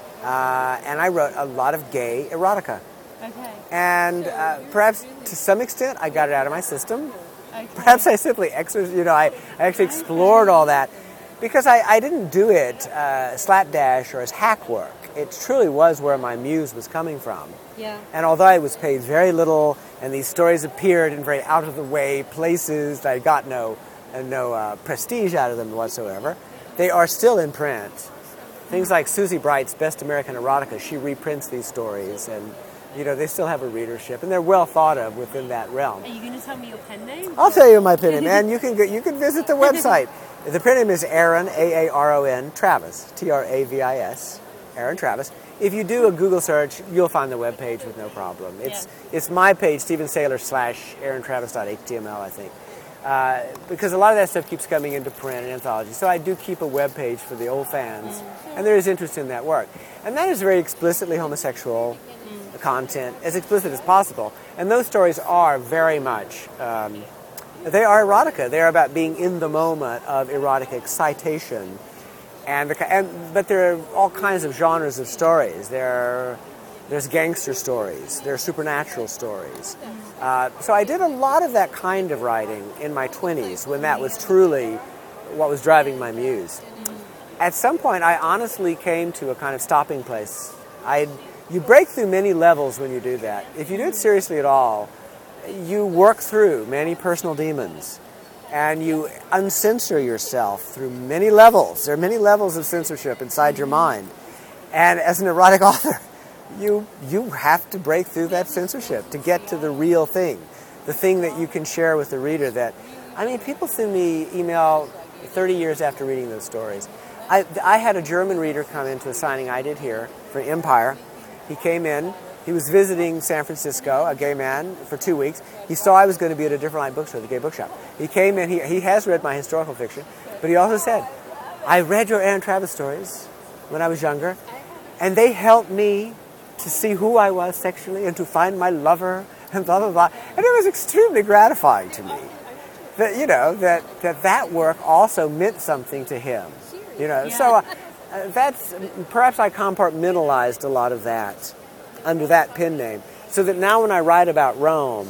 uh, and I wrote a lot of gay erotica. Okay. And uh, perhaps to some extent, I got it out of my system. Okay. Perhaps I simply, exer you know, I, I actually explored all that because I, I didn't do it uh, slapdash or as hack work. It truly was where my muse was coming from. Yeah. And although I was paid very little, and these stories appeared in very out-of-the-way places that I got no, uh, no uh, prestige out of them whatsoever, they are still in print. Things like Susie Bright's Best American Erotica, she reprints these stories, and you know, they still have a readership, and they're well thought of within that realm. Are you going to tell me your pen name? I'll tell you my pen name, and you can go, you can visit the website. The pen name is Aaron, A A R O N, Travis, T R A V I S, Aaron Travis. If you do a Google search, you'll find the webpage with no problem. It's yeah. it's my page, Stephen Saylor slash Aaron Travis dot H T M L, I think. Uh, because a lot of that stuff keeps coming into print and anthology. So I do keep a web page for the old fans, mm. and there is interest in that work. And that is very explicitly homosexual mm. content, as explicit as possible. And those stories are very much, um, they are erotica. They're about being in the moment of erotic excitation. And, the, and but there are all kinds of genres of stories. There are, there's gangster stories. There are supernatural stories. Uh, so I did a lot of that kind of writing in my twenties when that was truly what was driving my muse. At some point, I honestly came to a kind of stopping place. I, you break through many levels when you do that. If you do it seriously at all, you work through many personal demons. And you uncensor yourself through many levels. There are many levels of censorship inside your mind. And as an erotic author, you you have to break through that censorship to get to the real thing, the thing that you can share with the reader. That, I mean, people send me email thirty years after reading those stories. I, I had a German reader come into a signing I did here for Empire. He came in. He was visiting San Francisco, a gay man, for two weeks. He saw I was going to be at a Different Light bookstore, the gay bookshop. He came in, he, he has read my historical fiction, but he also said, I read your Aaron Travis stories when I was younger, and they helped me to see who I was sexually and to find my lover, and blah, blah, blah. And it was extremely gratifying to me that, you know, that that, that work also meant something to him. You know, yeah. so uh, that's, perhaps I compartmentalized a lot of that under that pen name, so that now when I write about Rome,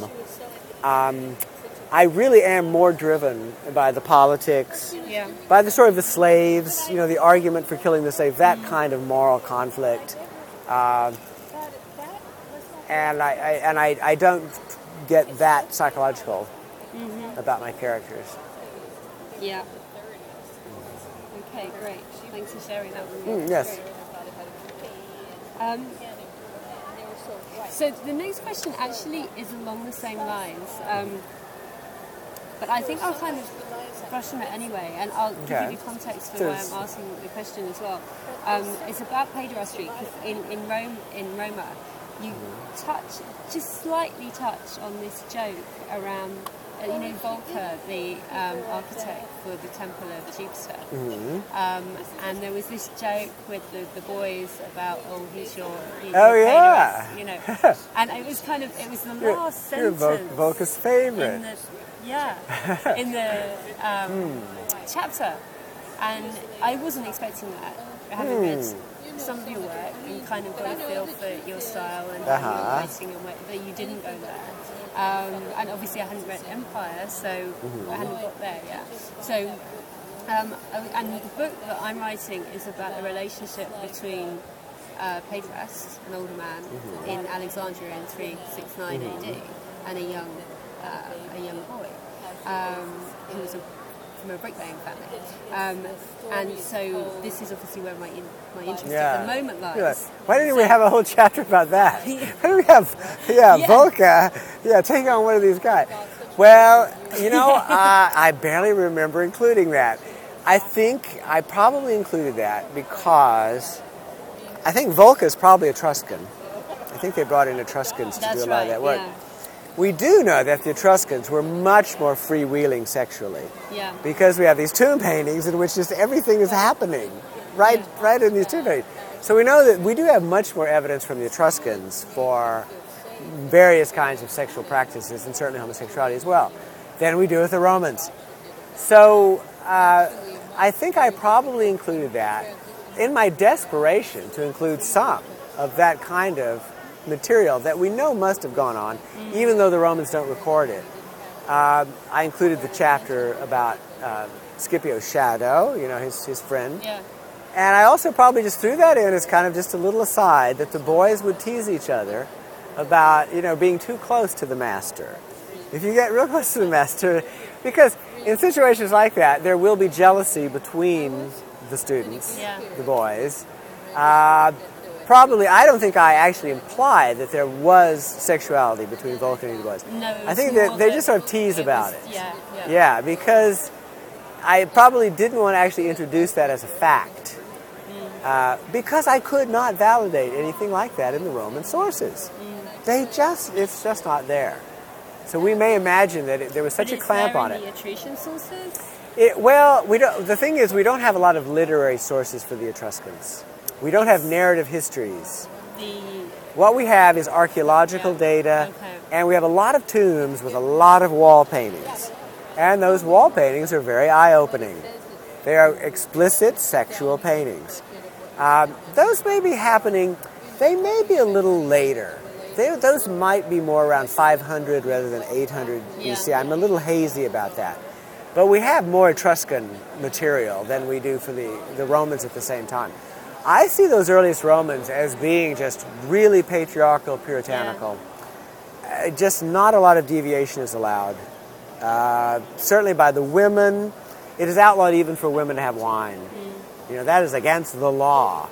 um, I really am more driven by the politics, yeah. by the story of the slaves, you know, the argument for killing the slave, that kind of moral conflict. Uh, and I, I and I, I don't get that psychological mm-hmm. about my characters. Yeah. Okay, great. Thanks for sharing that with me. Mm, yes. Um, So the next question actually is along the same lines, um, but I think I'll kind of brush on it anyway, and I'll okay. give you context for why I'm asking the question as well. Um, it's about Pedro Street. In in Rome, in Roma, you touch just slightly touch on this joke around. Uh, you know, Volker, the um, architect for the Temple of Jupiter, mm-hmm. um, and there was this joke with the, the boys about, oh, he's your, he's oh your yeah, Pedro, you know, and it was kind of, it was the you're, last you're sentence. Vol- Volker's favorite. In the, yeah, in the um, mm. chapter, and I wasn't expecting that. I haven't mm. read some of your work and kind of got a feel for your style and Uh-huh. your writing and where, that you didn't go there. Um, and obviously I hadn't read Empire, so Mm-hmm. I hadn't got there yet. So, um, and the book that I'm writing is about a relationship between uh, Paedras, an older man Mm-hmm. in Alexandria in three sixty-nine A D, and a young uh, a young boy um, who was a, from a bricklaying family. Um, and so this is obviously where my in, my interest Yeah. at the moment lies. Yeah. Why didn't we have a whole chapter about that? Why do we have, yeah, Yeah. Volca, yeah, take on one of these guys. Well, you know, uh, I barely remember including that. I think I probably included that because I think Volca is probably Etruscan. I think they brought in Etruscans to That's do a lot right, of that work. yeah. We do know that the Etruscans were much more freewheeling sexually Yeah. because we have these tomb paintings in which just everything is happening right, right in these tomb paintings. So we know that we do have much more evidence from the Etruscans for various kinds of sexual practices and certainly homosexuality as well than we do with the Romans. So uh, I think I probably included that in my desperation to include some of that kind of material that we know must have gone on, mm. even though the Romans don't record it. Uh, I included the chapter about uh, Scipio's shadow, you know, his, his friend. Yeah. And I also probably just threw that in as kind of just a little aside that the boys would tease each other about, you know, being too close to the master. If you get real close to the master, because in situations like that, there will be jealousy between the students, Yeah. the boys. Uh, probably, I don't think I actually implied that there was sexuality between Vulcan and the boys. No, it I think was that more they that just sort of tease it about was- it. Yeah, yeah. Yeah, because I probably didn't want to actually introduce that as a fact. Uh, because I could not validate anything like that in the Roman sources. Mm. They just, it's just not there. So we may imagine that it, there was such But a is clamp there on in it. the Etruscan sources? it. Well, we don't, the thing is, we don't have a lot of literary sources for the Etruscans. We don't have narrative histories. The What we have is archaeological Yeah. data, Okay. and we have a lot of tombs with a lot of wall paintings. And those wall paintings are very eye-opening. They are explicit sexual paintings. Um, those may be happening, they may be a little later. They, those might be more around five hundred rather than eight hundred B C. Yeah. I'm a little hazy about that. But we have more Etruscan material than we do for the, the Romans at the same time. I see those earliest Romans as being just really patriarchal, puritanical. Uh, just not a lot of deviation is allowed. Uh, certainly by the women, it is outlawed even for women to have wine. Mm. You know, that is against the law.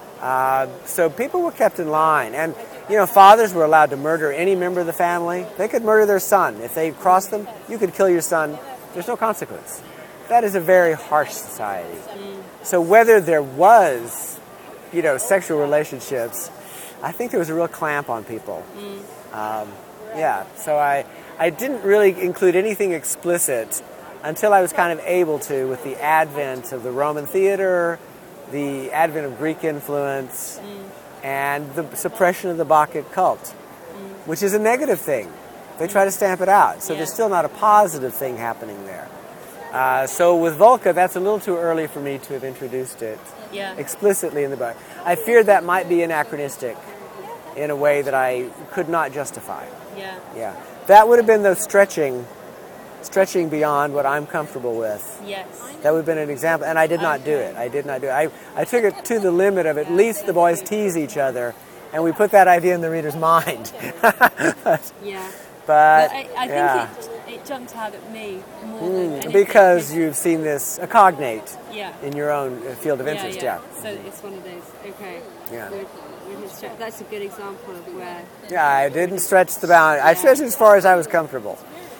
Uh, so people were kept in line. And, you know, fathers were allowed to murder any member of the family. They could murder their son. If they crossed them, you could kill your son. There's no consequence. That is a very harsh society. Mm. So whether there was, you know, sexual relationships, I think there was a real clamp on people. Mm. Um, yeah, so I, I didn't really include anything explicit until I was kind of able to with the advent of the Roman theater, the advent of Greek influence, mm. and the suppression of the Bacchic cult, mm. which is a negative thing. They try to stamp it out, so yeah. there's still not a positive thing happening there. Uh, so with Volca, that's a little too early for me to have introduced it yeah. explicitly in the book. I feared that might be anachronistic in a way that I could not justify. Yeah. Yeah. That would have been the stretching, stretching beyond what I'm comfortable with. Yes. That would have been an example, and I did not do it. I did not do it. I, I took it to the limit of at least the boys tease each other, and we put that idea in the reader's mind. but, yeah. But, I, I yeah. think it, it jumped out at me more Mm, than anything. because you've seen this a cognate yeah. in your own field of interest. Yeah, Yeah. yeah. So it's one of those. Okay. Yeah. With, with his stretch. That's a good example of where. Yeah, I didn't stretch the boundary. I Yeah. stretched as far as I was comfortable.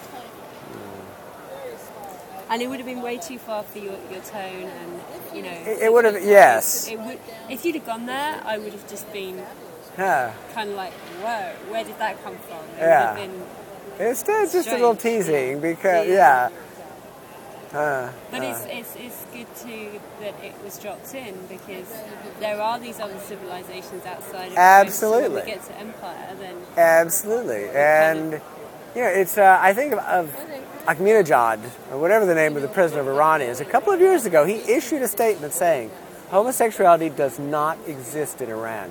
And it would have been way too far for your, your tone, and you know. It, it would have, yes. It would, if you'd have gone there, I would have just been Yeah. kind of like, whoa, where did that come from? It Yeah. would have been, Instead, just a little Strange. teasing because, Yeah. yeah. Uh, but uh. it's, it's it's good to that it was dropped in, because there are these other civilizations outside of Rome. So Absolutely. when we get to Empire, then Absolutely. And, you know, it's, uh, I think of, of Ahmadinejad, or whatever the name of the president of Iran is, a couple of years ago, he issued a statement saying, Homosexuality does not exist in Iran.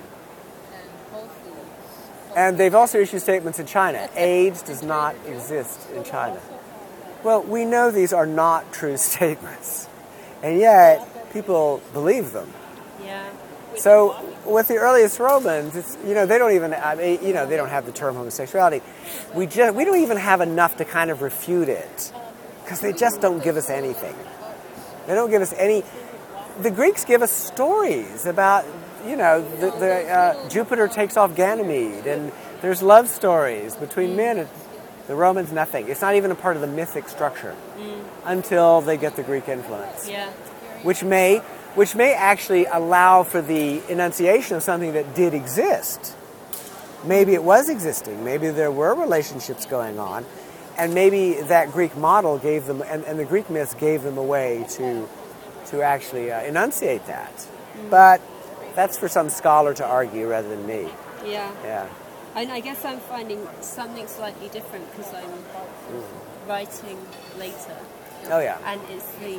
And they've also issued statements in China. AIDS does not exist in China. Well, we know these are not true statements. And yet, people believe them. Yeah. So, with the earliest Romans, it's, you know, they don't even, I mean, you know, they don't have the term homosexuality. We just, we don't even have enough to kind of refute it. Because they just don't give us anything. They don't give us any... The Greeks give us stories about, you know, the, the uh, Jupiter takes off Ganymede, and there's love stories between men. And the Romans, nothing. It's not even a part of the mythic structure mm. until they get the Greek influence, yeah. which may, which may actually allow for the enunciation of something that did exist. Maybe it was existing. Maybe there were relationships going on, and maybe that Greek model gave them, and, and the Greek myths gave them a way to. to actually uh, enunciate that. Mm. But that's for some scholar to argue rather than me. Yeah. Yeah. And I guess I'm finding something slightly different because I'm mm. writing later. Oh, yeah. And it's the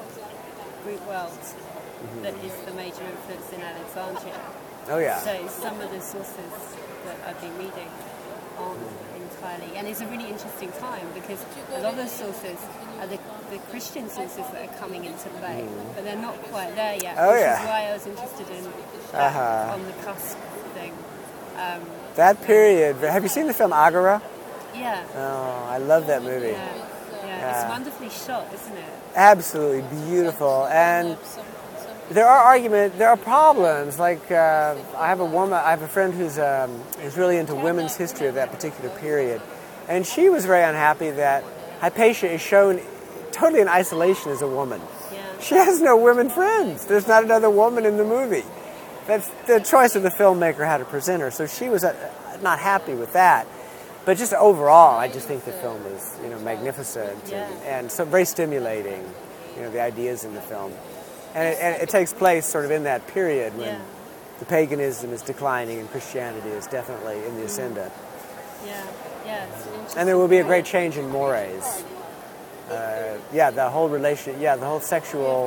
Greek world mm-hmm. that is the major influence in Alexandria. Oh, yeah. So some of the sources that I've been reading aren't entirely... And it's a really interesting time because a lot of the sources are the, the Christian sources that are coming into play, mm. but they're not quite there yet, oh, which yeah. is why I was interested in that uh-huh. on the cusp thing. Um, that period, have you seen the film Agora? Yeah. Oh, I love that movie. Yeah, yeah. yeah. It's wonderfully shot, isn't it? Absolutely beautiful. And there are arguments, there are problems. Like uh, I have a woman, I have a friend who's um, who's really into women's history of that particular period, and she was very unhappy that Hypatia is shown totally in isolation as a woman. Yeah. She has no women friends. There's not another woman in the movie. That's the choice of the filmmaker how to present her. So she was uh, not happy with that. But just overall, I just think the film is, you know, magnificent yeah. and, and so very stimulating. You know, the ideas in the film, and it, and it takes place sort of in that period when yeah. the paganism is declining and Christianity is definitely in the ascendant. Yeah, yeah. It's interesting. And there will be a great change in mores. Uh, yeah, the whole relation, yeah, the whole sexual,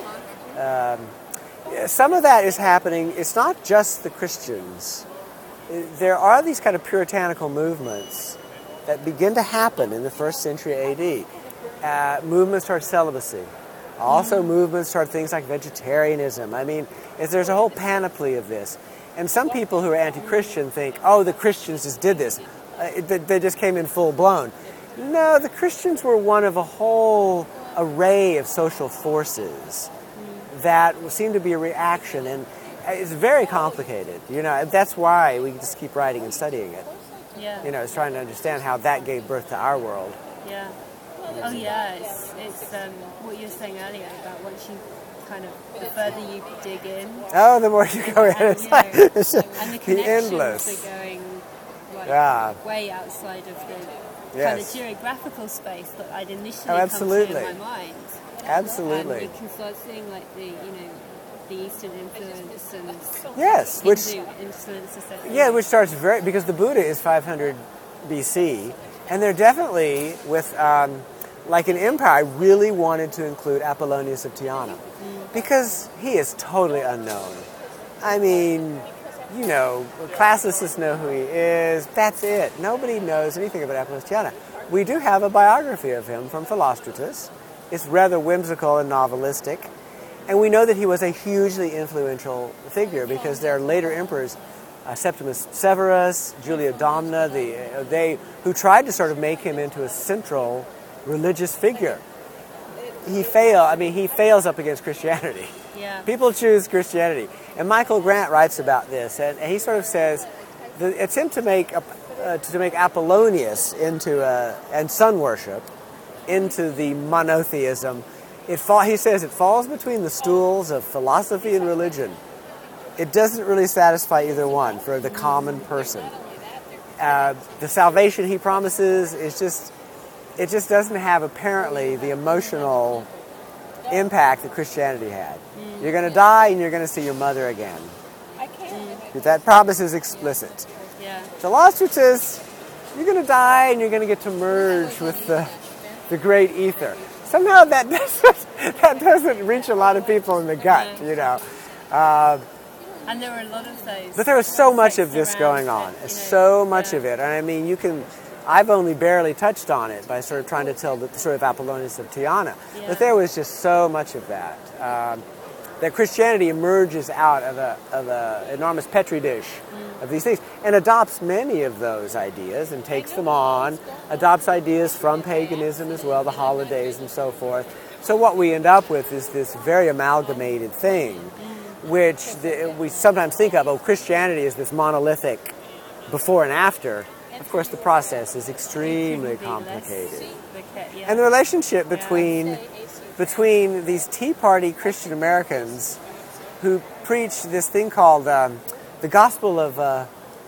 um, yeah, some of that is happening. It's not just the Christians. There are these kind of puritanical movements that begin to happen in the first century A D. Uh, movements toward celibacy. Also mm-hmm. movements toward things like vegetarianism. I mean, there's a whole panoply of this. And some people who are anti-Christian think, oh, the Christians just did this. Uh, they just came in full blown. No, the Christians were one of a whole array of social forces that seemed to be a reaction, and it's very complicated. You know, that's why we just keep writing and studying it. Yeah. You know, it's trying to understand how that gave birth to our world. Yeah. Oh yeah, it's it's um, what you were saying earlier about once you kind of the further you dig in. Oh, the more you go in, it's and, like you know, it's and the connections endless. are going like, yeah. way outside of the yes. kind of geographical space that I'd initially oh, absolutely. come to in my mind. Absolutely. And you can start seeing like the you know the Eastern influence and yes, Hindu which influence. yeah, which starts very because the Buddha is five hundred B C, and they're definitely with. Um, like an empire, really wanted to include Apollonius of Tyana mm. because he is totally unknown. I mean, you know, classicists know who he is. That's it. Nobody knows anything about Apollonius of Tyana. We do have a biography of him from Philostratus. It's rather whimsical and novelistic. And we know that he was a hugely influential figure because there are later emperors, uh, Septimus Severus, Julia Domna, the, uh, they who tried to sort of make him into a central religious figure. He fail. I mean, he fails up against Christianity. Yeah. People choose Christianity, and Michael Grant writes about this, and, and he sort of says the attempt to make a, uh, to make Apollonius into a, and sun worship into the monotheism. It fall, he says it falls between the stools of philosophy and religion. It doesn't really satisfy either one for the common person. Uh, the salvation he promises is just. It just doesn't have, apparently, the emotional impact that Christianity had. Mm. You're going to die and you're going to see your mother again. I can't. Mm. That promise is explicit. Yeah. Philostratus, you're going to die and you're going to get to merge with the, the great ether. somehow that doesn't, that doesn't reach a lot of people in the gut, Yeah. you know. Uh, And there were a lot of those. but there was so much of sects this around going that, on, you know, so much yeah. of it. And I mean, you can, I've only barely touched on it by sort of trying to tell the story of Apollonius of Tyana. Yeah. But there was just so much of that. Um, that Christianity emerges out of a of a enormous petri dish Mm. of these things and adopts many of those ideas and takes them on, adopts ideas from paganism as well, the holidays and so forth. So what we end up with is this very amalgamated thing, which the, we sometimes think of, oh, Christianity is this monolithic before and after. Of course, the process is extremely Couldn't be less complicated. complicated, yeah. And the relationship Yeah. between between these Tea Party Christian Americans who preach this thing called um, the gospel of uh,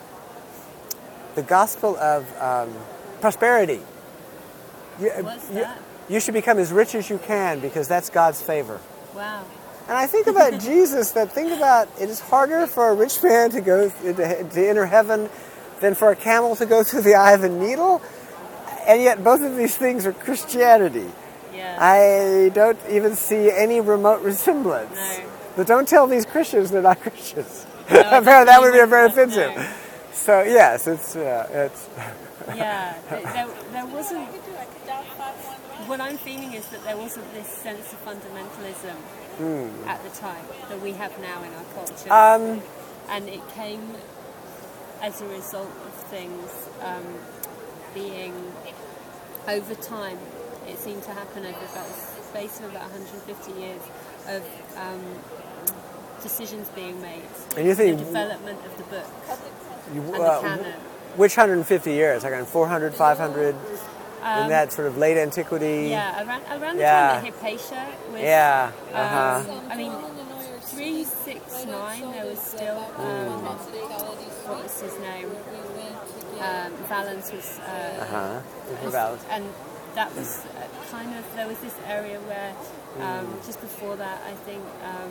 the gospel of um, prosperity. You, What's you, that? you should become as rich as you can because that's God's favor. Wow. And I think about Jesus, that think about it is harder for a rich man to go th- to, to enter heaven than for a camel to go through the eye of a needle. And yet both of these things are Christianity. Yeah. I don't even see any remote resemblance. No. But don't tell these Christians they're not Christians. No, I Apparently that would be definitely very wouldn't, offensive. no. So yes, it's uh, it's. Yeah. There, there, there wasn't. What I'm feeling is that there wasn't this sense of fundamentalism Hmm. at the time that we have now in our culture. Um, and it came as a result of things um, being over time. It seemed to happen over about the space of about one hundred fifty years of um, decisions being made. And you think- the development of the book you, and uh, the canon. which one hundred fifty years? Like four hundred, five hundred, Um, in that sort of late antiquity? Yeah, around, around the Yeah. time that Hypatia was. Yeah. Um, Uh-huh. I mean, three sixty-nine. There was still um, what was his name? Um, Valens was. Uh, Uh-huh. Thinking was- about- and that was uh, kind of, there was this area where um, Mm. just before that, I think um,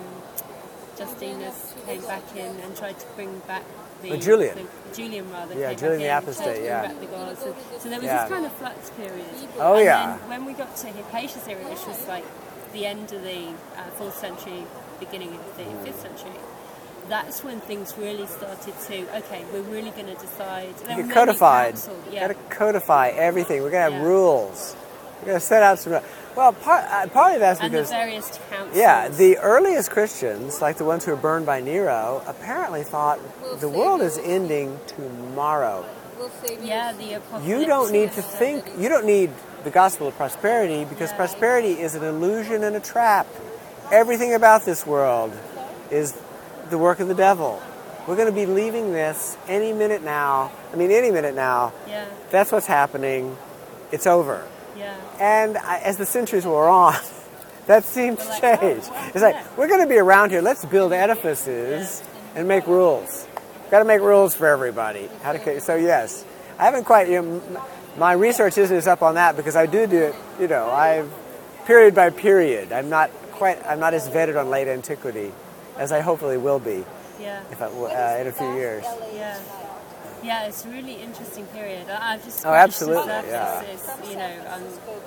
Justinus came back in and tried to bring back the Oh, Julian. the- Julian rather. Yeah, came Julian the back in, tried to Apostate, bring yeah. back the gods. And so there was Yeah. this kind of flux period. Oh, and yeah. Then when we got to Hypatia's era, which was like the end of the uh, fourth century, beginning of the Mm. fifth century, that's when things really started to, okay, we're really going to decide. There were Get many codified. councils, Got yeah. to codify everything. We're gonna have Yeah. rules. We're gonna set out some. Well, part uh, partly that's And the because various councils. yeah, the earliest Christians, like the ones who were burned by Nero, apparently thought the world is ending tomorrow. Yeah, the apocalypse. You don't need to think. You don't need the gospel of prosperity because Yeah. prosperity is an illusion and a trap. Everything about this world is the work of the devil. We're going to be leaving this any minute now. I mean, any minute now. Yeah, That's what's happening. It's over. yeah. And I, as the centuries wore on, that seemed to We're like, change. oh, wow, It's like, yeah. we're going to be around here. Let's build edifices and make rules. Got to make rules for everybody. How to, so yes, I haven't quite. You know, m- my research isn't as up on that because I do do it. You know, I've period by period. I'm not quite. I'm not as vetted on late antiquity as I hopefully will be Yeah, if I, uh, in a few years. yeah, yeah. It's a really interesting period. I, I've just Oh, scratched the absolutely, surface. yeah. It's, you know, um,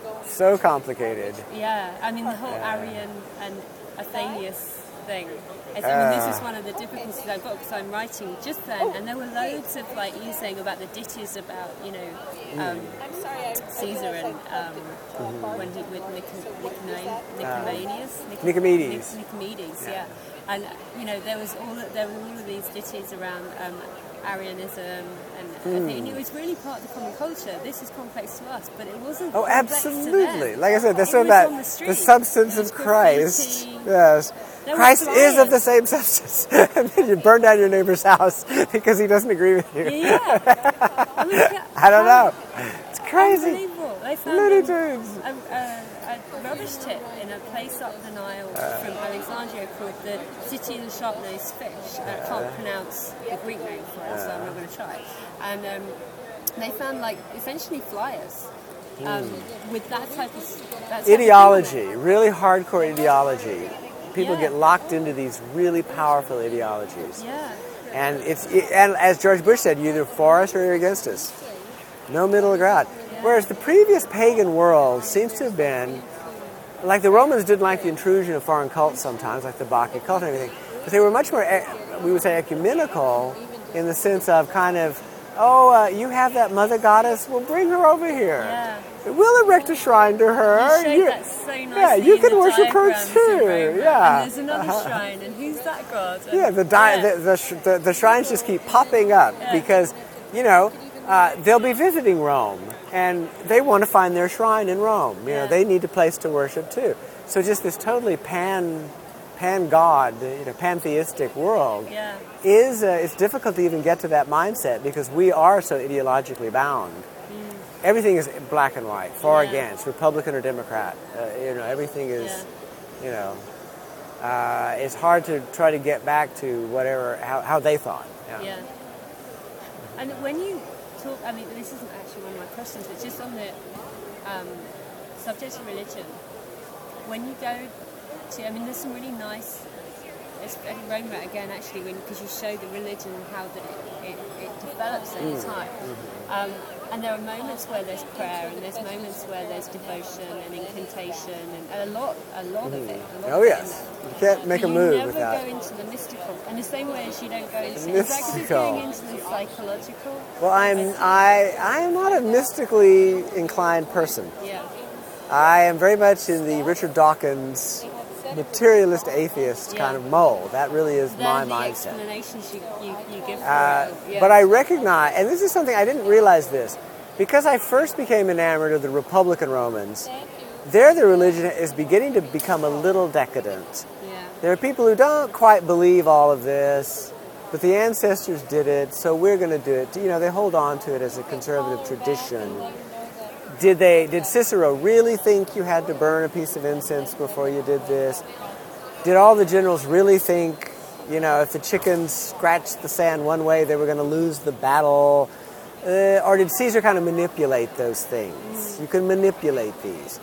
So complicated. yeah. I mean, the whole Arian and Athenius thing. It's, I mean, this is one of the difficulties I've got because I'm writing just then, and there were loads of like you saying about the ditties about you know um, Caesar and um, when he with Nic- Nicomaeus, Nicomaeus, Nic- Nicomedes. Nic- Nicomedes, yeah. And you know there was all there were all of these ditties around um, Arianism, and I think it was really part of the common culture. This is complex to us, but it wasn't. Oh, complex to absolutely. them. Like I said, that's It so was about on the the, street. substance It was of Christ. graffiti. Yes. There were Christ is of flyers. the same substance. And then you burn down your neighbor's house because he doesn't agree with you. Yeah. I, mean, I don't how- know. It's crazy. Unbelievable. They found Looney um, Tunes. a, a, a rubbish tip in a place up the Nile from Alexandria called the City of the Sharp-Nosed Fish. I can't pronounce the Greek name for it, so I'm not going to try. And um, they found like essentially flyers um, with that type of that type of Ideology, thing on it. really hardcore ideology. People Yeah. get locked into these really powerful ideologies. Yeah. And it's and as George Bush said, you're either for us or you're against us. No middle ground. Whereas the previous pagan world seems to have been like the Romans didn't like the intrusion of foreign cults sometimes, like the Bacchic cult and everything, but they were much more, we would say, ecumenical in the sense of kind of, oh, uh, you have that mother goddess, well, bring her over here. Yeah. We'll erect a shrine to her. You showed You- that so nicely. yeah, you in can the worship her diagrams too, in Rome. yeah. And there's another Uh-huh. shrine, and who's that god? And, Yeah, the, di- yeah. the, the, sh- the the shrines just keep popping up Yeah. because, you know, uh, they'll be visiting Rome and they want to find their shrine in Rome. You know, Yeah. they need a place to worship too. So just this totally pan, pan god, you know, pantheistic world Yeah. is uh, it's difficult to even get to that mindset because we are so ideologically bound. Everything is black and white, for or Yeah. against, Republican or Democrat. Uh, you know, everything is, Yeah. you know, uh, it's hard to try to get back to whatever how, how they thought. Yeah. And when you talk, I mean, this isn't actually one of my questions, but just on the um, subject of religion, when you go to, I mean, there's some really nice, it's Rome again actually, when because you show the religion and how that it, it, it develops over time. Um, and there are moments where there's prayer, and there's moments where there's devotion and incantation, and, and a lot, a lot of it. A lot Oh of it yes, in you can't make there. a you move never without. go into the mystical, and the same way as you don't go into The is that 'cause it's mystical. going into the psychological. Well, I'm I I am not a mystically inclined person. Yeah. I am very much in the Richard Dawkins materialist atheist Yeah. kind of mold. That really is They're my the mindset. explanations you, you, you give for Uh, it. Yeah. But I recognize, and this is something I didn't realize this, because I first became enamored of the Republican Romans. There, the religion is beginning to become a little decadent. Yeah. There are people who don't quite believe all of this, but the ancestors did it, so we're going to do it. You know, they hold on to it as a conservative tradition. Did they? Did Cicero really think you had to burn a piece of incense before you did this? Did all the generals really think, you know, if the chickens scratched the sand one way, they were going to lose the battle? Uh, or did Caesar kind of manipulate those things? You can manipulate these.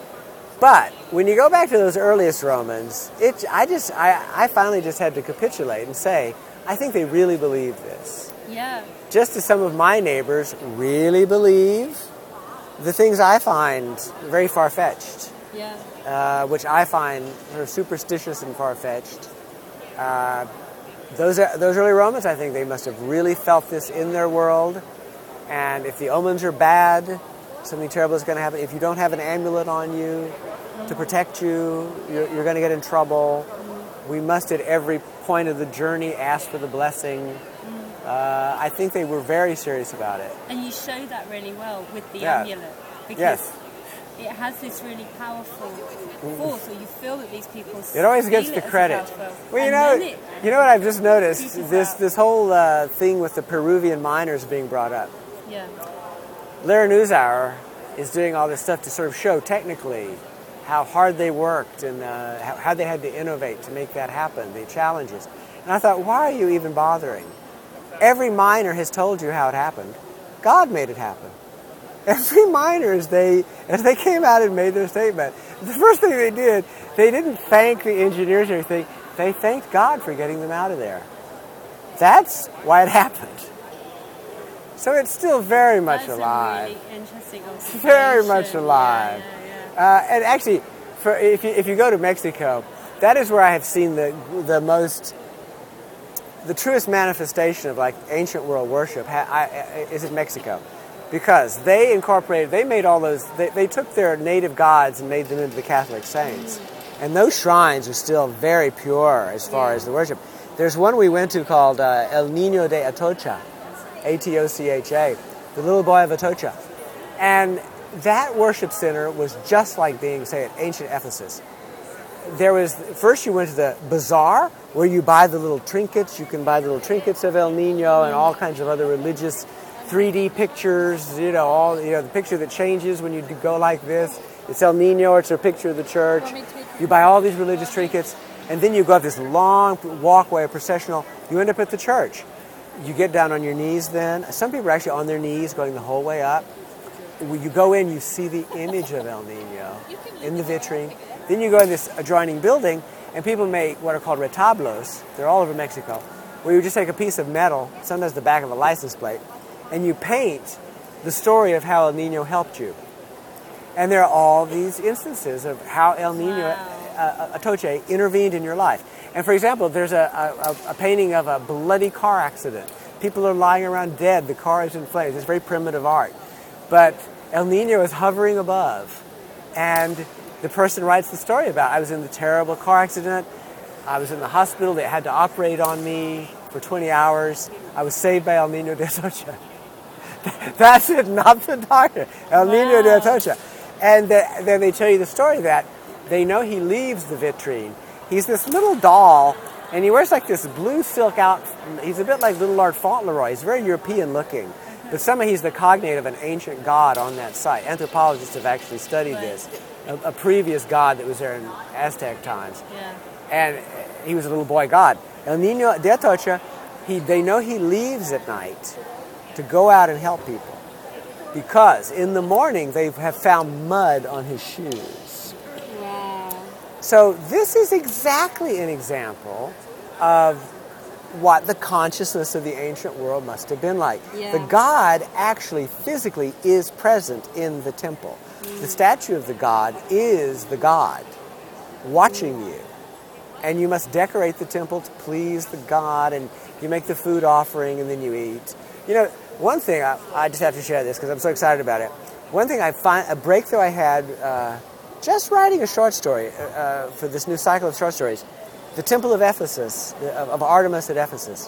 But when you go back to those earliest Romans, it, I just, I, I finally just had to capitulate and say, I think they really believe this. Yeah. Just as some of my neighbors really believe the things I find very far-fetched, Yeah. uh, which I find sort of superstitious and far-fetched. Uh, those, are, those early Romans, I think they must have really felt this in their world. And if the omens are bad, something terrible is going to happen. If you don't have an amulet on you to protect you, you're, you're going to get in trouble. We must at every point of the journey ask for the blessing. Uh, I think they were very serious about it. And you show that really well with the Yeah. amulet. Because Yes. it has this really powerful force, or you feel that these people It always feel gets the it as credit. powerful. Well, you And know, then it you know what I've just noticed? Pieces This out. this whole uh, thing with the Peruvian miners being brought up. Yeah. Larry Newshour is doing all this stuff to sort of show technically how hard they worked and uh, how, how they had to innovate to make that happen, the challenges. And I thought, why are you even bothering? Every miner has told you how it happened. God made it happen. Every miner, as they, as they came out and made their statement, the first thing they did, they didn't thank the engineers or anything. They thanked God for getting them out of there. That's why it happened. So it's still very much That's alive. a really interesting observation. Very much alive. Yeah, yeah, Uh, and actually, for, if, you, if you go to Mexico, that is where I have seen the the most, the truest manifestation of like ancient world worship ha, I, I, is in Mexico, because they incorporated, they made all those, they, they took their native gods and made them into the Catholic saints, and those shrines are still very pure as far Yeah. as the worship. There's one we went to called uh, El Niño de Atocha, A T O C H A, the little boy of Atocha, and that worship center was just like being, say, at ancient Ephesus. There was, first you went to the bazaar where you buy the little trinkets. You can buy the little trinkets of El Nino and all kinds of other religious three D pictures, you know, all, you know, the picture that changes when you go like this. It's El Nino, or it's a picture of the church. You buy all these religious trinkets, and then you go up this long walkway, a processional. You end up at the church. You get down on your knees then. Some people are actually on their knees going the whole way up. When you go in, you see the image of El Nino in the vitrine. Then you go in this adjoining building, and people make what are called retablos. They're all over Mexico, where you just take a piece of metal, sometimes the back of a license plate, and you paint the story of how El Nino helped you. And there are all these instances of how El Nino Wow. uh, Atoche intervened in your life. And for example, there's a, a, a painting of a bloody car accident. People are lying around dead. The car is in flames. It's very primitive art. But El Nino is hovering above. And the person writes the story about, I was in the terrible car accident. I was in the hospital. They had to operate on me for twenty hours. I was saved by El Nino de Atocha. That's it, not the doctor. El Nino de Atocha. And the, then they tell you the story that they know he leaves the vitrine. He's this little doll, and he wears like this blue silk out. He's a bit like little Lord Fauntleroy. He's very European looking. But somehow he's the cognate of an ancient god on that site. Anthropologists have actually studied this. A, a previous god that was there in Aztec times. Yeah. And he was a little boy god. El Nino de Atocha, he, they know he leaves at night to go out and help people. Because in the morning they have found mud on his shoes. Wow. So this is exactly an example of what the consciousness of the ancient world must have been like. Yeah. The god actually physically is present in the temple. Mm. The statue of the god is the god watching mm. you. And you must decorate the temple to please the god, and you make the food offering and then you eat. You know, one thing, I, I just have to share this because I'm so excited about it. One thing I find, a breakthrough I had uh, just writing a short story uh, for this new cycle of short stories, the Temple of Ephesus, of, of Artemis at Ephesus.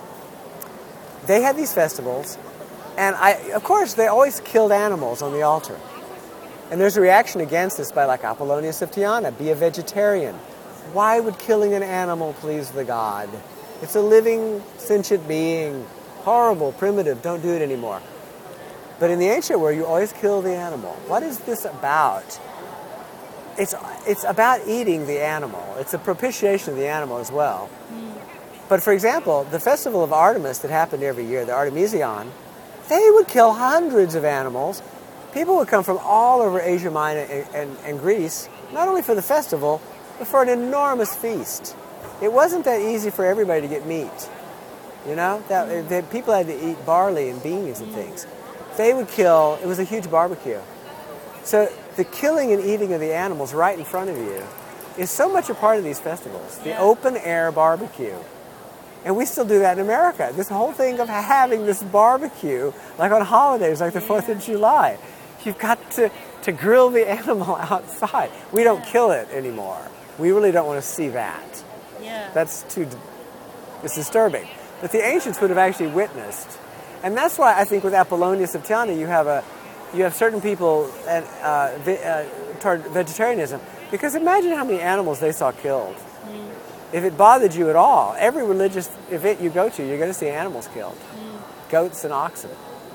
They had these festivals, and I, of course, they always killed animals on the altar. And there's a reaction against this by like Apollonius of Tyana, be a vegetarian. Why would killing an animal please the god? It's a living, sentient being. Horrible, primitive, don't do it anymore. But in the ancient world, you always kill the animal. What is this about? It's, it's about eating the animal. It's a propitiation of the animal as well. Mm. But for example, the festival of Artemis that happened every year, the Artemision, they would kill hundreds of animals. People would come from all over Asia Minor and, and, and Greece, not only for the festival, but for an enormous feast. It wasn't that easy for everybody to get meat. You know, that, mm. that people had to eat barley and beans and mm. things. They would kill, it was a huge barbecue. So the killing and eating of the animals right in front of you is so much a part of these festivals. The yeah. open air barbecue. And we still do that in America. This whole thing of having this barbecue, like on holidays, like the yeah. fourth of July. You've got to, to grill the animal outside. We don't yeah. kill it anymore. We really don't want to see that. Yeah. That's too, it's disturbing. But the ancients would have actually witnessed. And that's why I think with Apollonius of Tyana you have a, you have certain people at, uh, ve- uh, toward vegetarianism. Because imagine how many animals they saw killed. Mm. If it bothered you at all, every religious event you go to, you're going to see animals killed. Mm. Goats and oxen.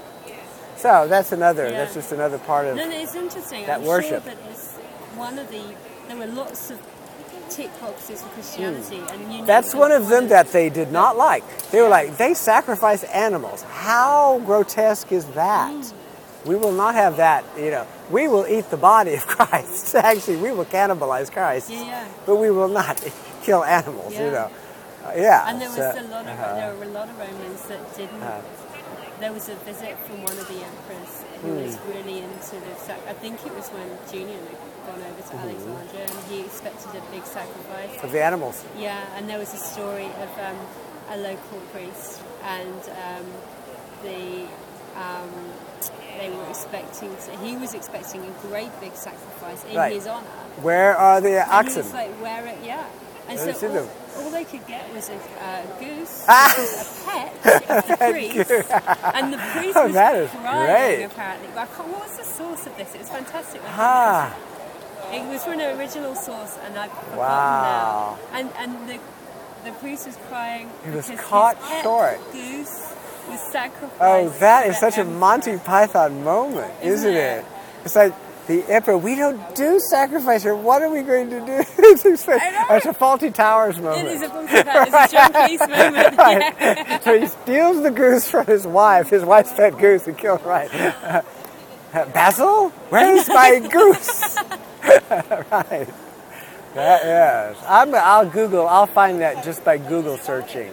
So that's another, yeah. that's just another part of no, no, it's interesting. that I'm worship. Sure that it's one of the, there were lots of tick boxes for Christianity. Mm. And you know that's one of them that they did not like. They were like, they sacrifice animals. How grotesque is that? Mm. We will not have that, you know. We will eat the body of Christ. Actually, we will cannibalize Christ. Yeah, yeah. But we will not kill animals, yeah. you know. Uh, yeah. And there was so, a lot of uh-huh. there were a lot of Romans that didn't. Uh-huh. There was a visit from one of the emperors who mm. was really into the. Sac- I think it was when Julian had gone over to mm-hmm. Alexandria, and he expected a big sacrifice of the animals. Yeah, and there was a story of um, a local priest, and um, the um, they were expecting. To, he was expecting a great big sacrifice in right. his honor. Where are the oxen? And he was like, where it? Yeah. And Let so all, all they could get was a uh, goose, ah! which was a pet of the priest, and the priest oh, was that is crying, great. apparently. But I can't, what was the source of this? It was fantastic. Ah. It was from an original source, and I've forgotten wow. now. And, and the, the priest was crying he was because caught his pet short. goose was sacrificed. Oh, that is such emperor. a Monty Python moment, isn't, isn't it? it? It's like, the emperor, we don't do sacrifice here. What are we going to do? It's, like, it's a Faulty Towers moment. It is a Faulty Towers. It's a John Cleese moment. right. Yeah. So he steals the goose from his wife, his wife's pet goose, and kills right. Uh, uh, Basil, where's my goose? right. That, yes. I'm, I'll Google. I'll find that just by Google searching.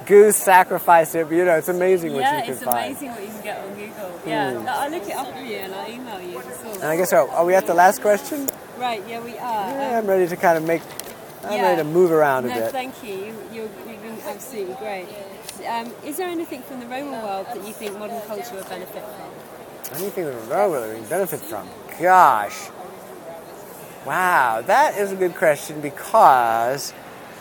goose, sacrifice it. You know, it's amazing what yeah, you can it's find. amazing what you can get on Google. Yeah, Mm. no, I'll look it up for you and I'll email you the source. And I guess, are, are we at the last question? Right, yeah, we are. Yeah, Um, I'm ready to kind of make, I'm yeah. ready to move around a no, bit. thank you. you you're, you've been absolutely great. Um, is there anything from the Roman world that you think modern culture would benefit from? Anything that we're really benefit from? Gosh. Wow, that is a good question because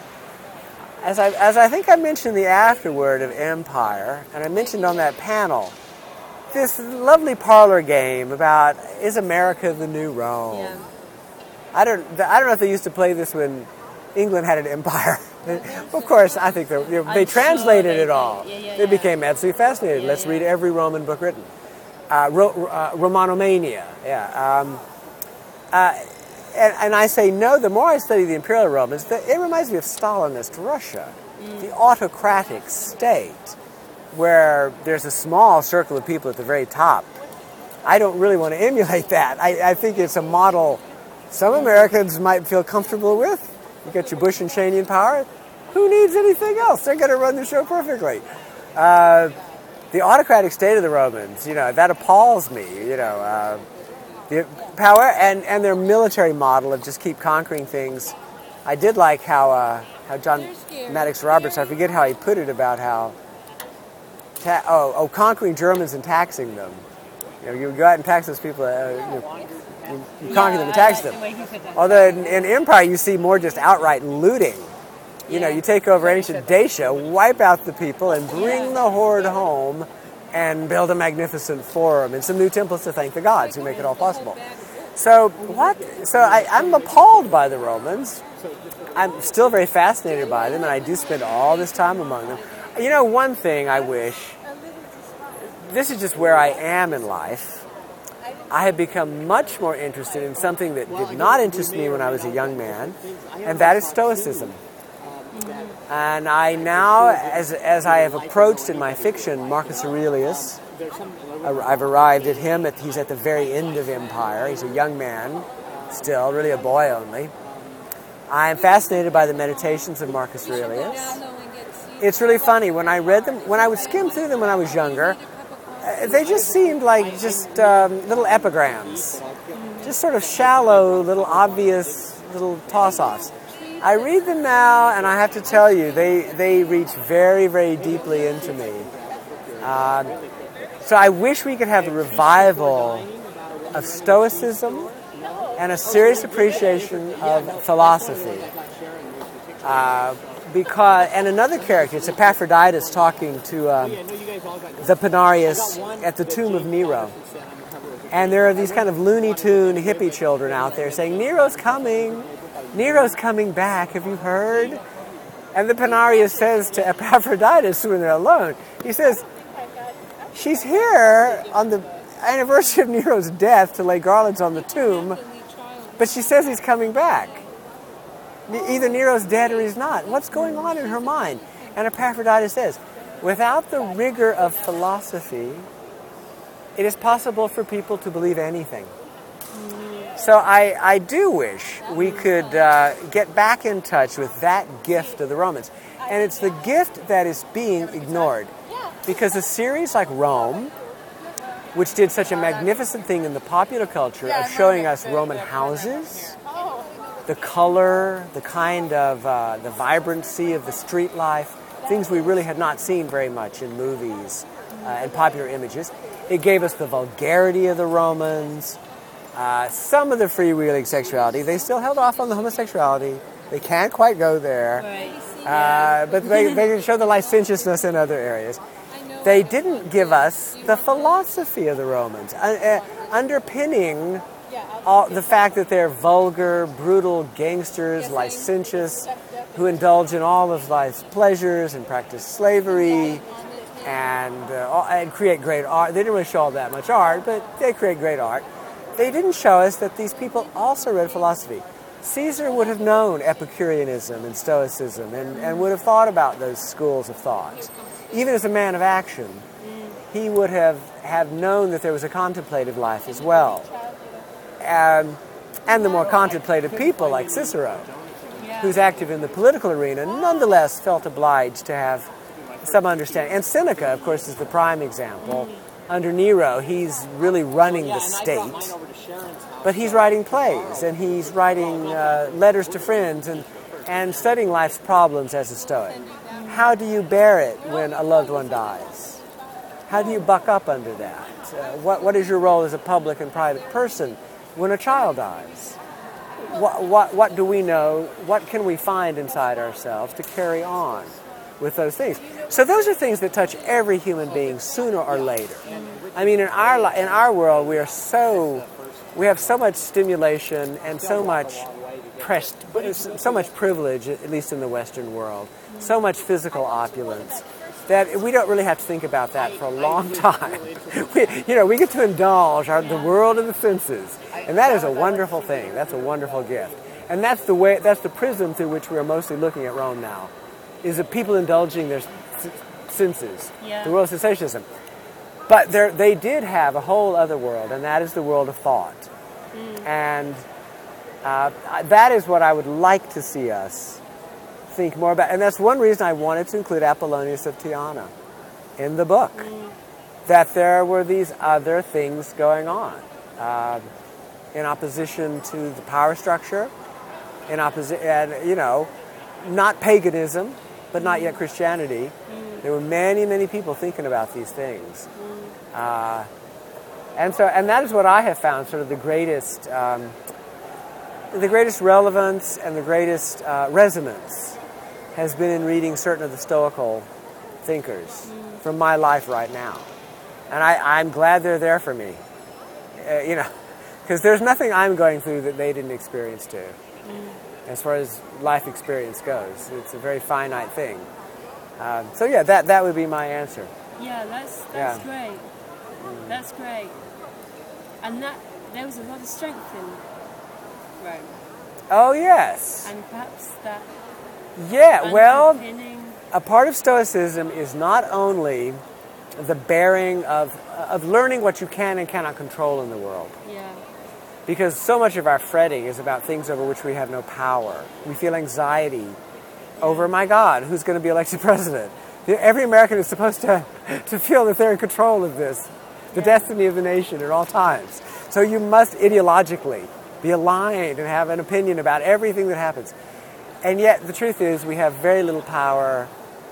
as I, as I think I mentioned the afterword of Empire, and I mentioned on that panel, this lovely parlor game about is America the new Rome? Yeah. I don't I don't know if they used to play this when England had an empire. Of course, I think they, they, they translated sure it all. Yeah, yeah, they yeah. became absolutely fascinated. Yeah, Let's yeah. read every Roman book written. Uh, Ro- uh, Romanomania, yeah. Um, uh, and, and I say no, the more I study the Imperial Romans, the, it reminds me of Stalinist Russia, Mm. the autocratic state, where there's a small circle of people at the very top. I don't really want to emulate that. I, I think it's a model some Americans might feel comfortable with. You got your Bush and Cheney in power. Who needs anything else? They're going to run the show perfectly. Uh, the autocratic state of the Romans, you know, that appalls me, you know. Uh, the power and, and their military model of just keep conquering things. I did like how uh, how John Maddox Roberts, I forget how he put it about how, ta- oh, oh, conquering Germans and taxing them. You know, you go out and tax those people, uh, you know, you, you conquer them and tax them. Although in, in Empire you see more just outright looting. You know, you take over ancient Dacia, wipe out the people, and bring the horde home and build a magnificent forum and some new temples to thank the gods who make it all possible. So what? So I, I'm appalled by the Romans. I'm still very fascinated by them, and I do spend all this time among them. You know, one thing I wish, this is just where I am in life, I have become much more interested in something that did not interest me when I was a young man, and that is Stoicism. And I now, as as I have approached in my fiction Marcus Aurelius, I've arrived at him, at, he's at the very end of Empire. He's a young man, still, really a boy only. I am fascinated by the meditations of Marcus Aurelius. It's really funny, when I read them, when I would skim through them when I was younger, uh, they just seemed like just um, little epigrams, just sort of shallow, little obvious, little toss-offs. I read them now, and I have to tell you, they, they reach very, very deeply into me. Um, so I wish we could have a revival of Stoicism and a serious appreciation of philosophy. Uh, because, and another character, it's Epaphroditus talking to um, the Panarius at the tomb of Nero. And there are these kind of Looney Tune hippie children out there saying, Nero's coming, Nero's coming back, have you heard? And the Panarius says to Epaphroditus when they're alone, he says, she's here on the anniversary of Nero's death to lay garlands on the tomb, but she says he's coming back. Either Nero's dead or he's not. What's going on in her mind? And Epaphroditus says, without the rigor of philosophy, it is possible for people to believe anything. So I, I do wish we could uh, get back in touch with that gift of the Romans. And it's the gift that is being ignored. Because a series like Rome, which did such a magnificent thing in the popular culture of showing us Roman houses, the color, the kind of, uh, the vibrancy of the street life, things we really had not seen very much in movies uh, and popular images. It gave us the vulgarity of the Romans, uh, some of the freewheeling sexuality. They still held off on the homosexuality. They can't quite go there. Uh, but they, they can show the licentiousness in other areas. They didn't give us the philosophy of the Romans, uh, uh, underpinning all, the fact that they're vulgar, brutal gangsters, licentious, who indulge in all of life's pleasures and practice slavery and, uh, and create great art. They didn't really show all that much art, but they create great art. They didn't show us that these people also read philosophy. Caesar would have known Epicureanism and Stoicism and, and would have thought about those schools of thought. Even as a man of action, he would have, have known that there was a contemplative life as well. Um, and the more contemplative people like Cicero, who's active in the political arena, nonetheless felt obliged to have some understanding. And Seneca, of course, is the prime example. Under Nero, he's really running the state, but he's writing plays and he's writing uh, letters to friends and, and studying life's problems as a Stoic. How do you bear it when a loved one dies? How do you buck up under that? Uh, what, what is your role as a public and private person when a child dies? What, what, what do we know? What can we find inside ourselves to carry on with those things? So those are things that touch every human being sooner or later. I mean, in our li- in our world, we are so we have so much stimulation and so much pressed, so much privilege, at least in the Western world, so much physical opulence, that we don't really have to think about that for a long time. we, you know, we get to indulge our, the world of the senses, and that is a wonderful thing. That's a wonderful gift, and that's the way. That's the prism through which we are mostly looking at Rome now, is of people indulging their senses, yeah. the world of sensationalism. But they did have a whole other world, and that is the world of thought. Mm. And uh, that is what I would like to see us think more about. And that's one reason I wanted to include Apollonius of Tyana in the book, mm. that there were these other things going on uh, in opposition to the power structure, in opposition, and, you know, not paganism, but not yet Christianity. Mm. There were many, many people thinking about these things. Mm. Uh, and so, and that is what I have found sort of the greatest, um, the greatest relevance and the greatest uh, resonance has been in reading certain of the Stoical thinkers mm. from my life right now. And I, I'm glad they're there for me, uh, you know, because there's nothing I'm going through that they didn't experience too. Mm. As far as life experience goes, it's a very finite thing. Um, so yeah, that that would be my answer. Yeah, that's that's yeah. great. Mm. That's great. And that there was a lot of strength in Rome. Oh yes. And perhaps that. Yeah, well, a part of Stoicism is not only the bearing of of learning what you can and cannot control in the world. Yeah. Because so much of our fretting is about things over which we have no power. We feel anxiety over, my God, who's going to be elected president? Every American is supposed to, to feel that they're in control of this, the yeah. destiny of the nation at all times. So you must ideologically be aligned and have an opinion about everything that happens. And yet the truth is we have very little power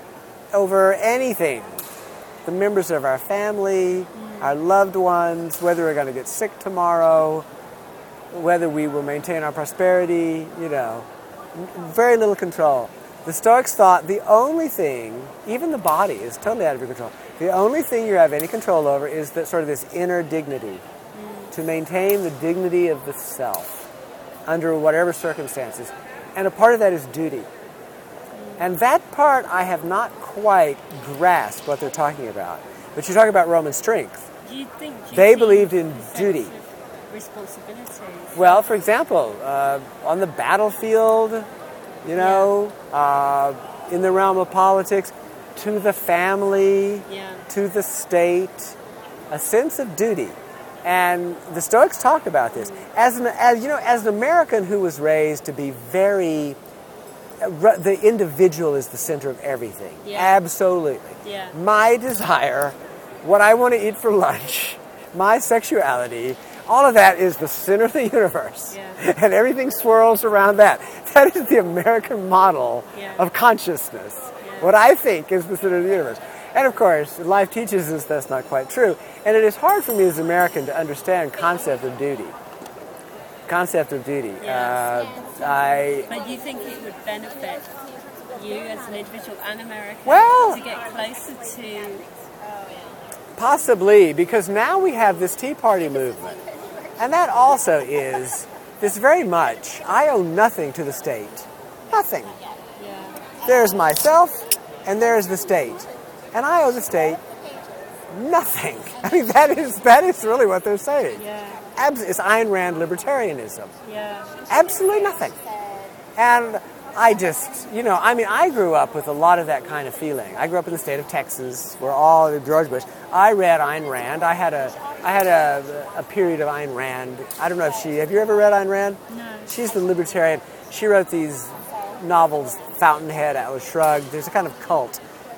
over anything. The members of our family, mm. our loved ones, whether we're going to get sick tomorrow, whether we will maintain our prosperity, you know, very little control. The Stoics thought the only thing, even the body is totally out of your control, the only thing you have any control over is that sort of this inner dignity, mm. to maintain the dignity of the self under whatever circumstances. And a part of that is duty. Mm. And that part I have not quite grasped what they're talking about. But you talk about Roman strength. Do you think do you they believed in duty. Responsibilities. Well, for example, uh, on the battlefield, you know, yeah. uh, in the realm of politics, to the family, yeah. to the state, a sense of duty. And the Stoics talk about this. Mm. As an, as you know, as an American who was raised to be very, uh, the individual is the center of everything. Yeah. Absolutely. Yeah. My desire, what I want to eat for lunch, my sexuality, all of that is the center of the universe. Yeah. And everything swirls around that. That is the American model yeah. of consciousness. Yeah. What I think is the center of the universe. And of course, life teaches us that's not quite true. And it is hard for me as an American to understand concept of duty. Concept of duty. Yes. Uh, I. But do you think it would benefit you as an individual and American well, to get closer to... Possibly, because now we have this Tea Party movement. And that also is this very much, I owe nothing to the state. Nothing. Yeah. There's myself, and there's the state. And I owe the state nothing. I mean, that is that is really what they're saying. Yeah. Abs- it's Ayn Rand libertarianism. Yeah. Absolutely nothing. And I just, you know, I mean, I grew up with a lot of that kind of feeling. I grew up in the state of Texas, where all George Bush. I read Ayn Rand. I had a, I had a, a period of Ayn Rand. I don't know if she. Have you ever read Ayn Rand? No. She's the libertarian. She wrote these novels, Fountainhead, Atlas Shrugged. There's a kind of cult.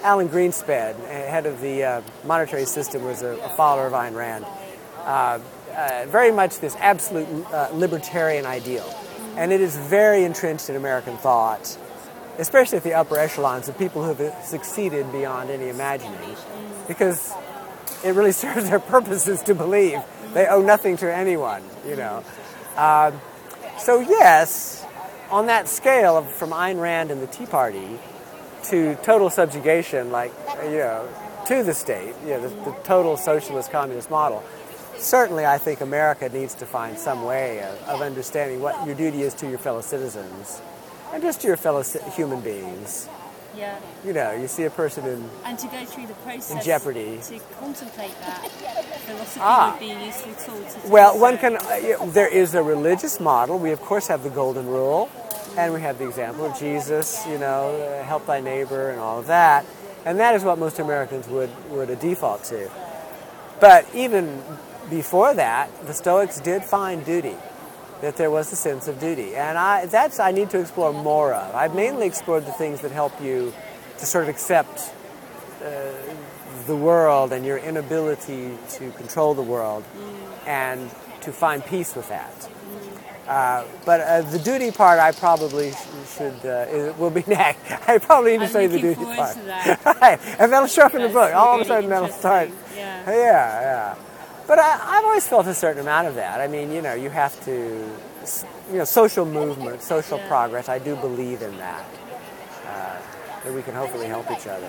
Alan Greenspan, head of the uh, monetary system, was a, a follower of Ayn Rand. Uh, uh, very much this absolute uh, libertarian ideal. And it is very entrenched in American thought, especially at the upper echelons of people who have succeeded beyond any imagining, because it really serves their purposes to believe they owe nothing to anyone, you know. Uh, so yes, on that scale of from Ayn Rand and the Tea Party to total subjugation, like, you know, to the state, you know, the, the total socialist communist model, certainly I think America needs to find some way of, of understanding what your duty is to your fellow citizens and just to your fellow human beings. Yeah. You know, you see a person in And to go through the process in jeopardy. to contemplate that, philosophy Ah. would be a useful tool to do Well, so. one can, uh, yeah, there is a religious model. We, of course, have the Golden Rule, and we have the example of Jesus, you know, uh, help thy neighbor and all of that. And that is what most Americans would, would a default to. But even before that, the Stoics did find duty, that there was a sense of duty. And I, that's I need to explore more of. I've mainly explored the things that help you to sort of accept uh, the world and your inability to control the world and to find peace with that. Uh, but uh, the duty part, I probably sh should, uh, it will be next. I probably need to I'm say the looking duty forward part. to that. Right, and that'll show up in the That's book. All of a really sudden that'll start. interesting. Yeah. Yeah, yeah. But I, I've always felt a certain amount of that. I mean, you know, you have to, you know, social movement, social Yeah. progress, I do believe in that. Uh, that we can hopefully help each other.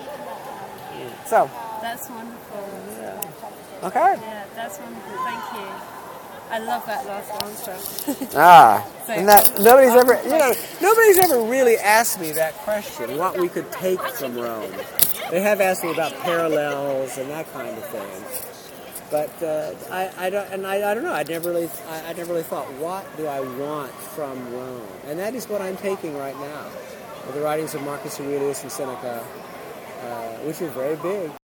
So, That's wonderful. okay. Yeah, that's wonderful. Thank you. I love that last answer. Ah, So, and that um, nobody's um, ever, you know, nobody's ever really asked me that question, what we could take from Rome. They have asked me about parallels and that kind of thing, but uh, I, I don't, and I, I don't know. I never really, I, I never really thought, what do I want from Rome? And that is what I'm taking right now, the writings of Marcus Aurelius and Seneca, uh, which are very big.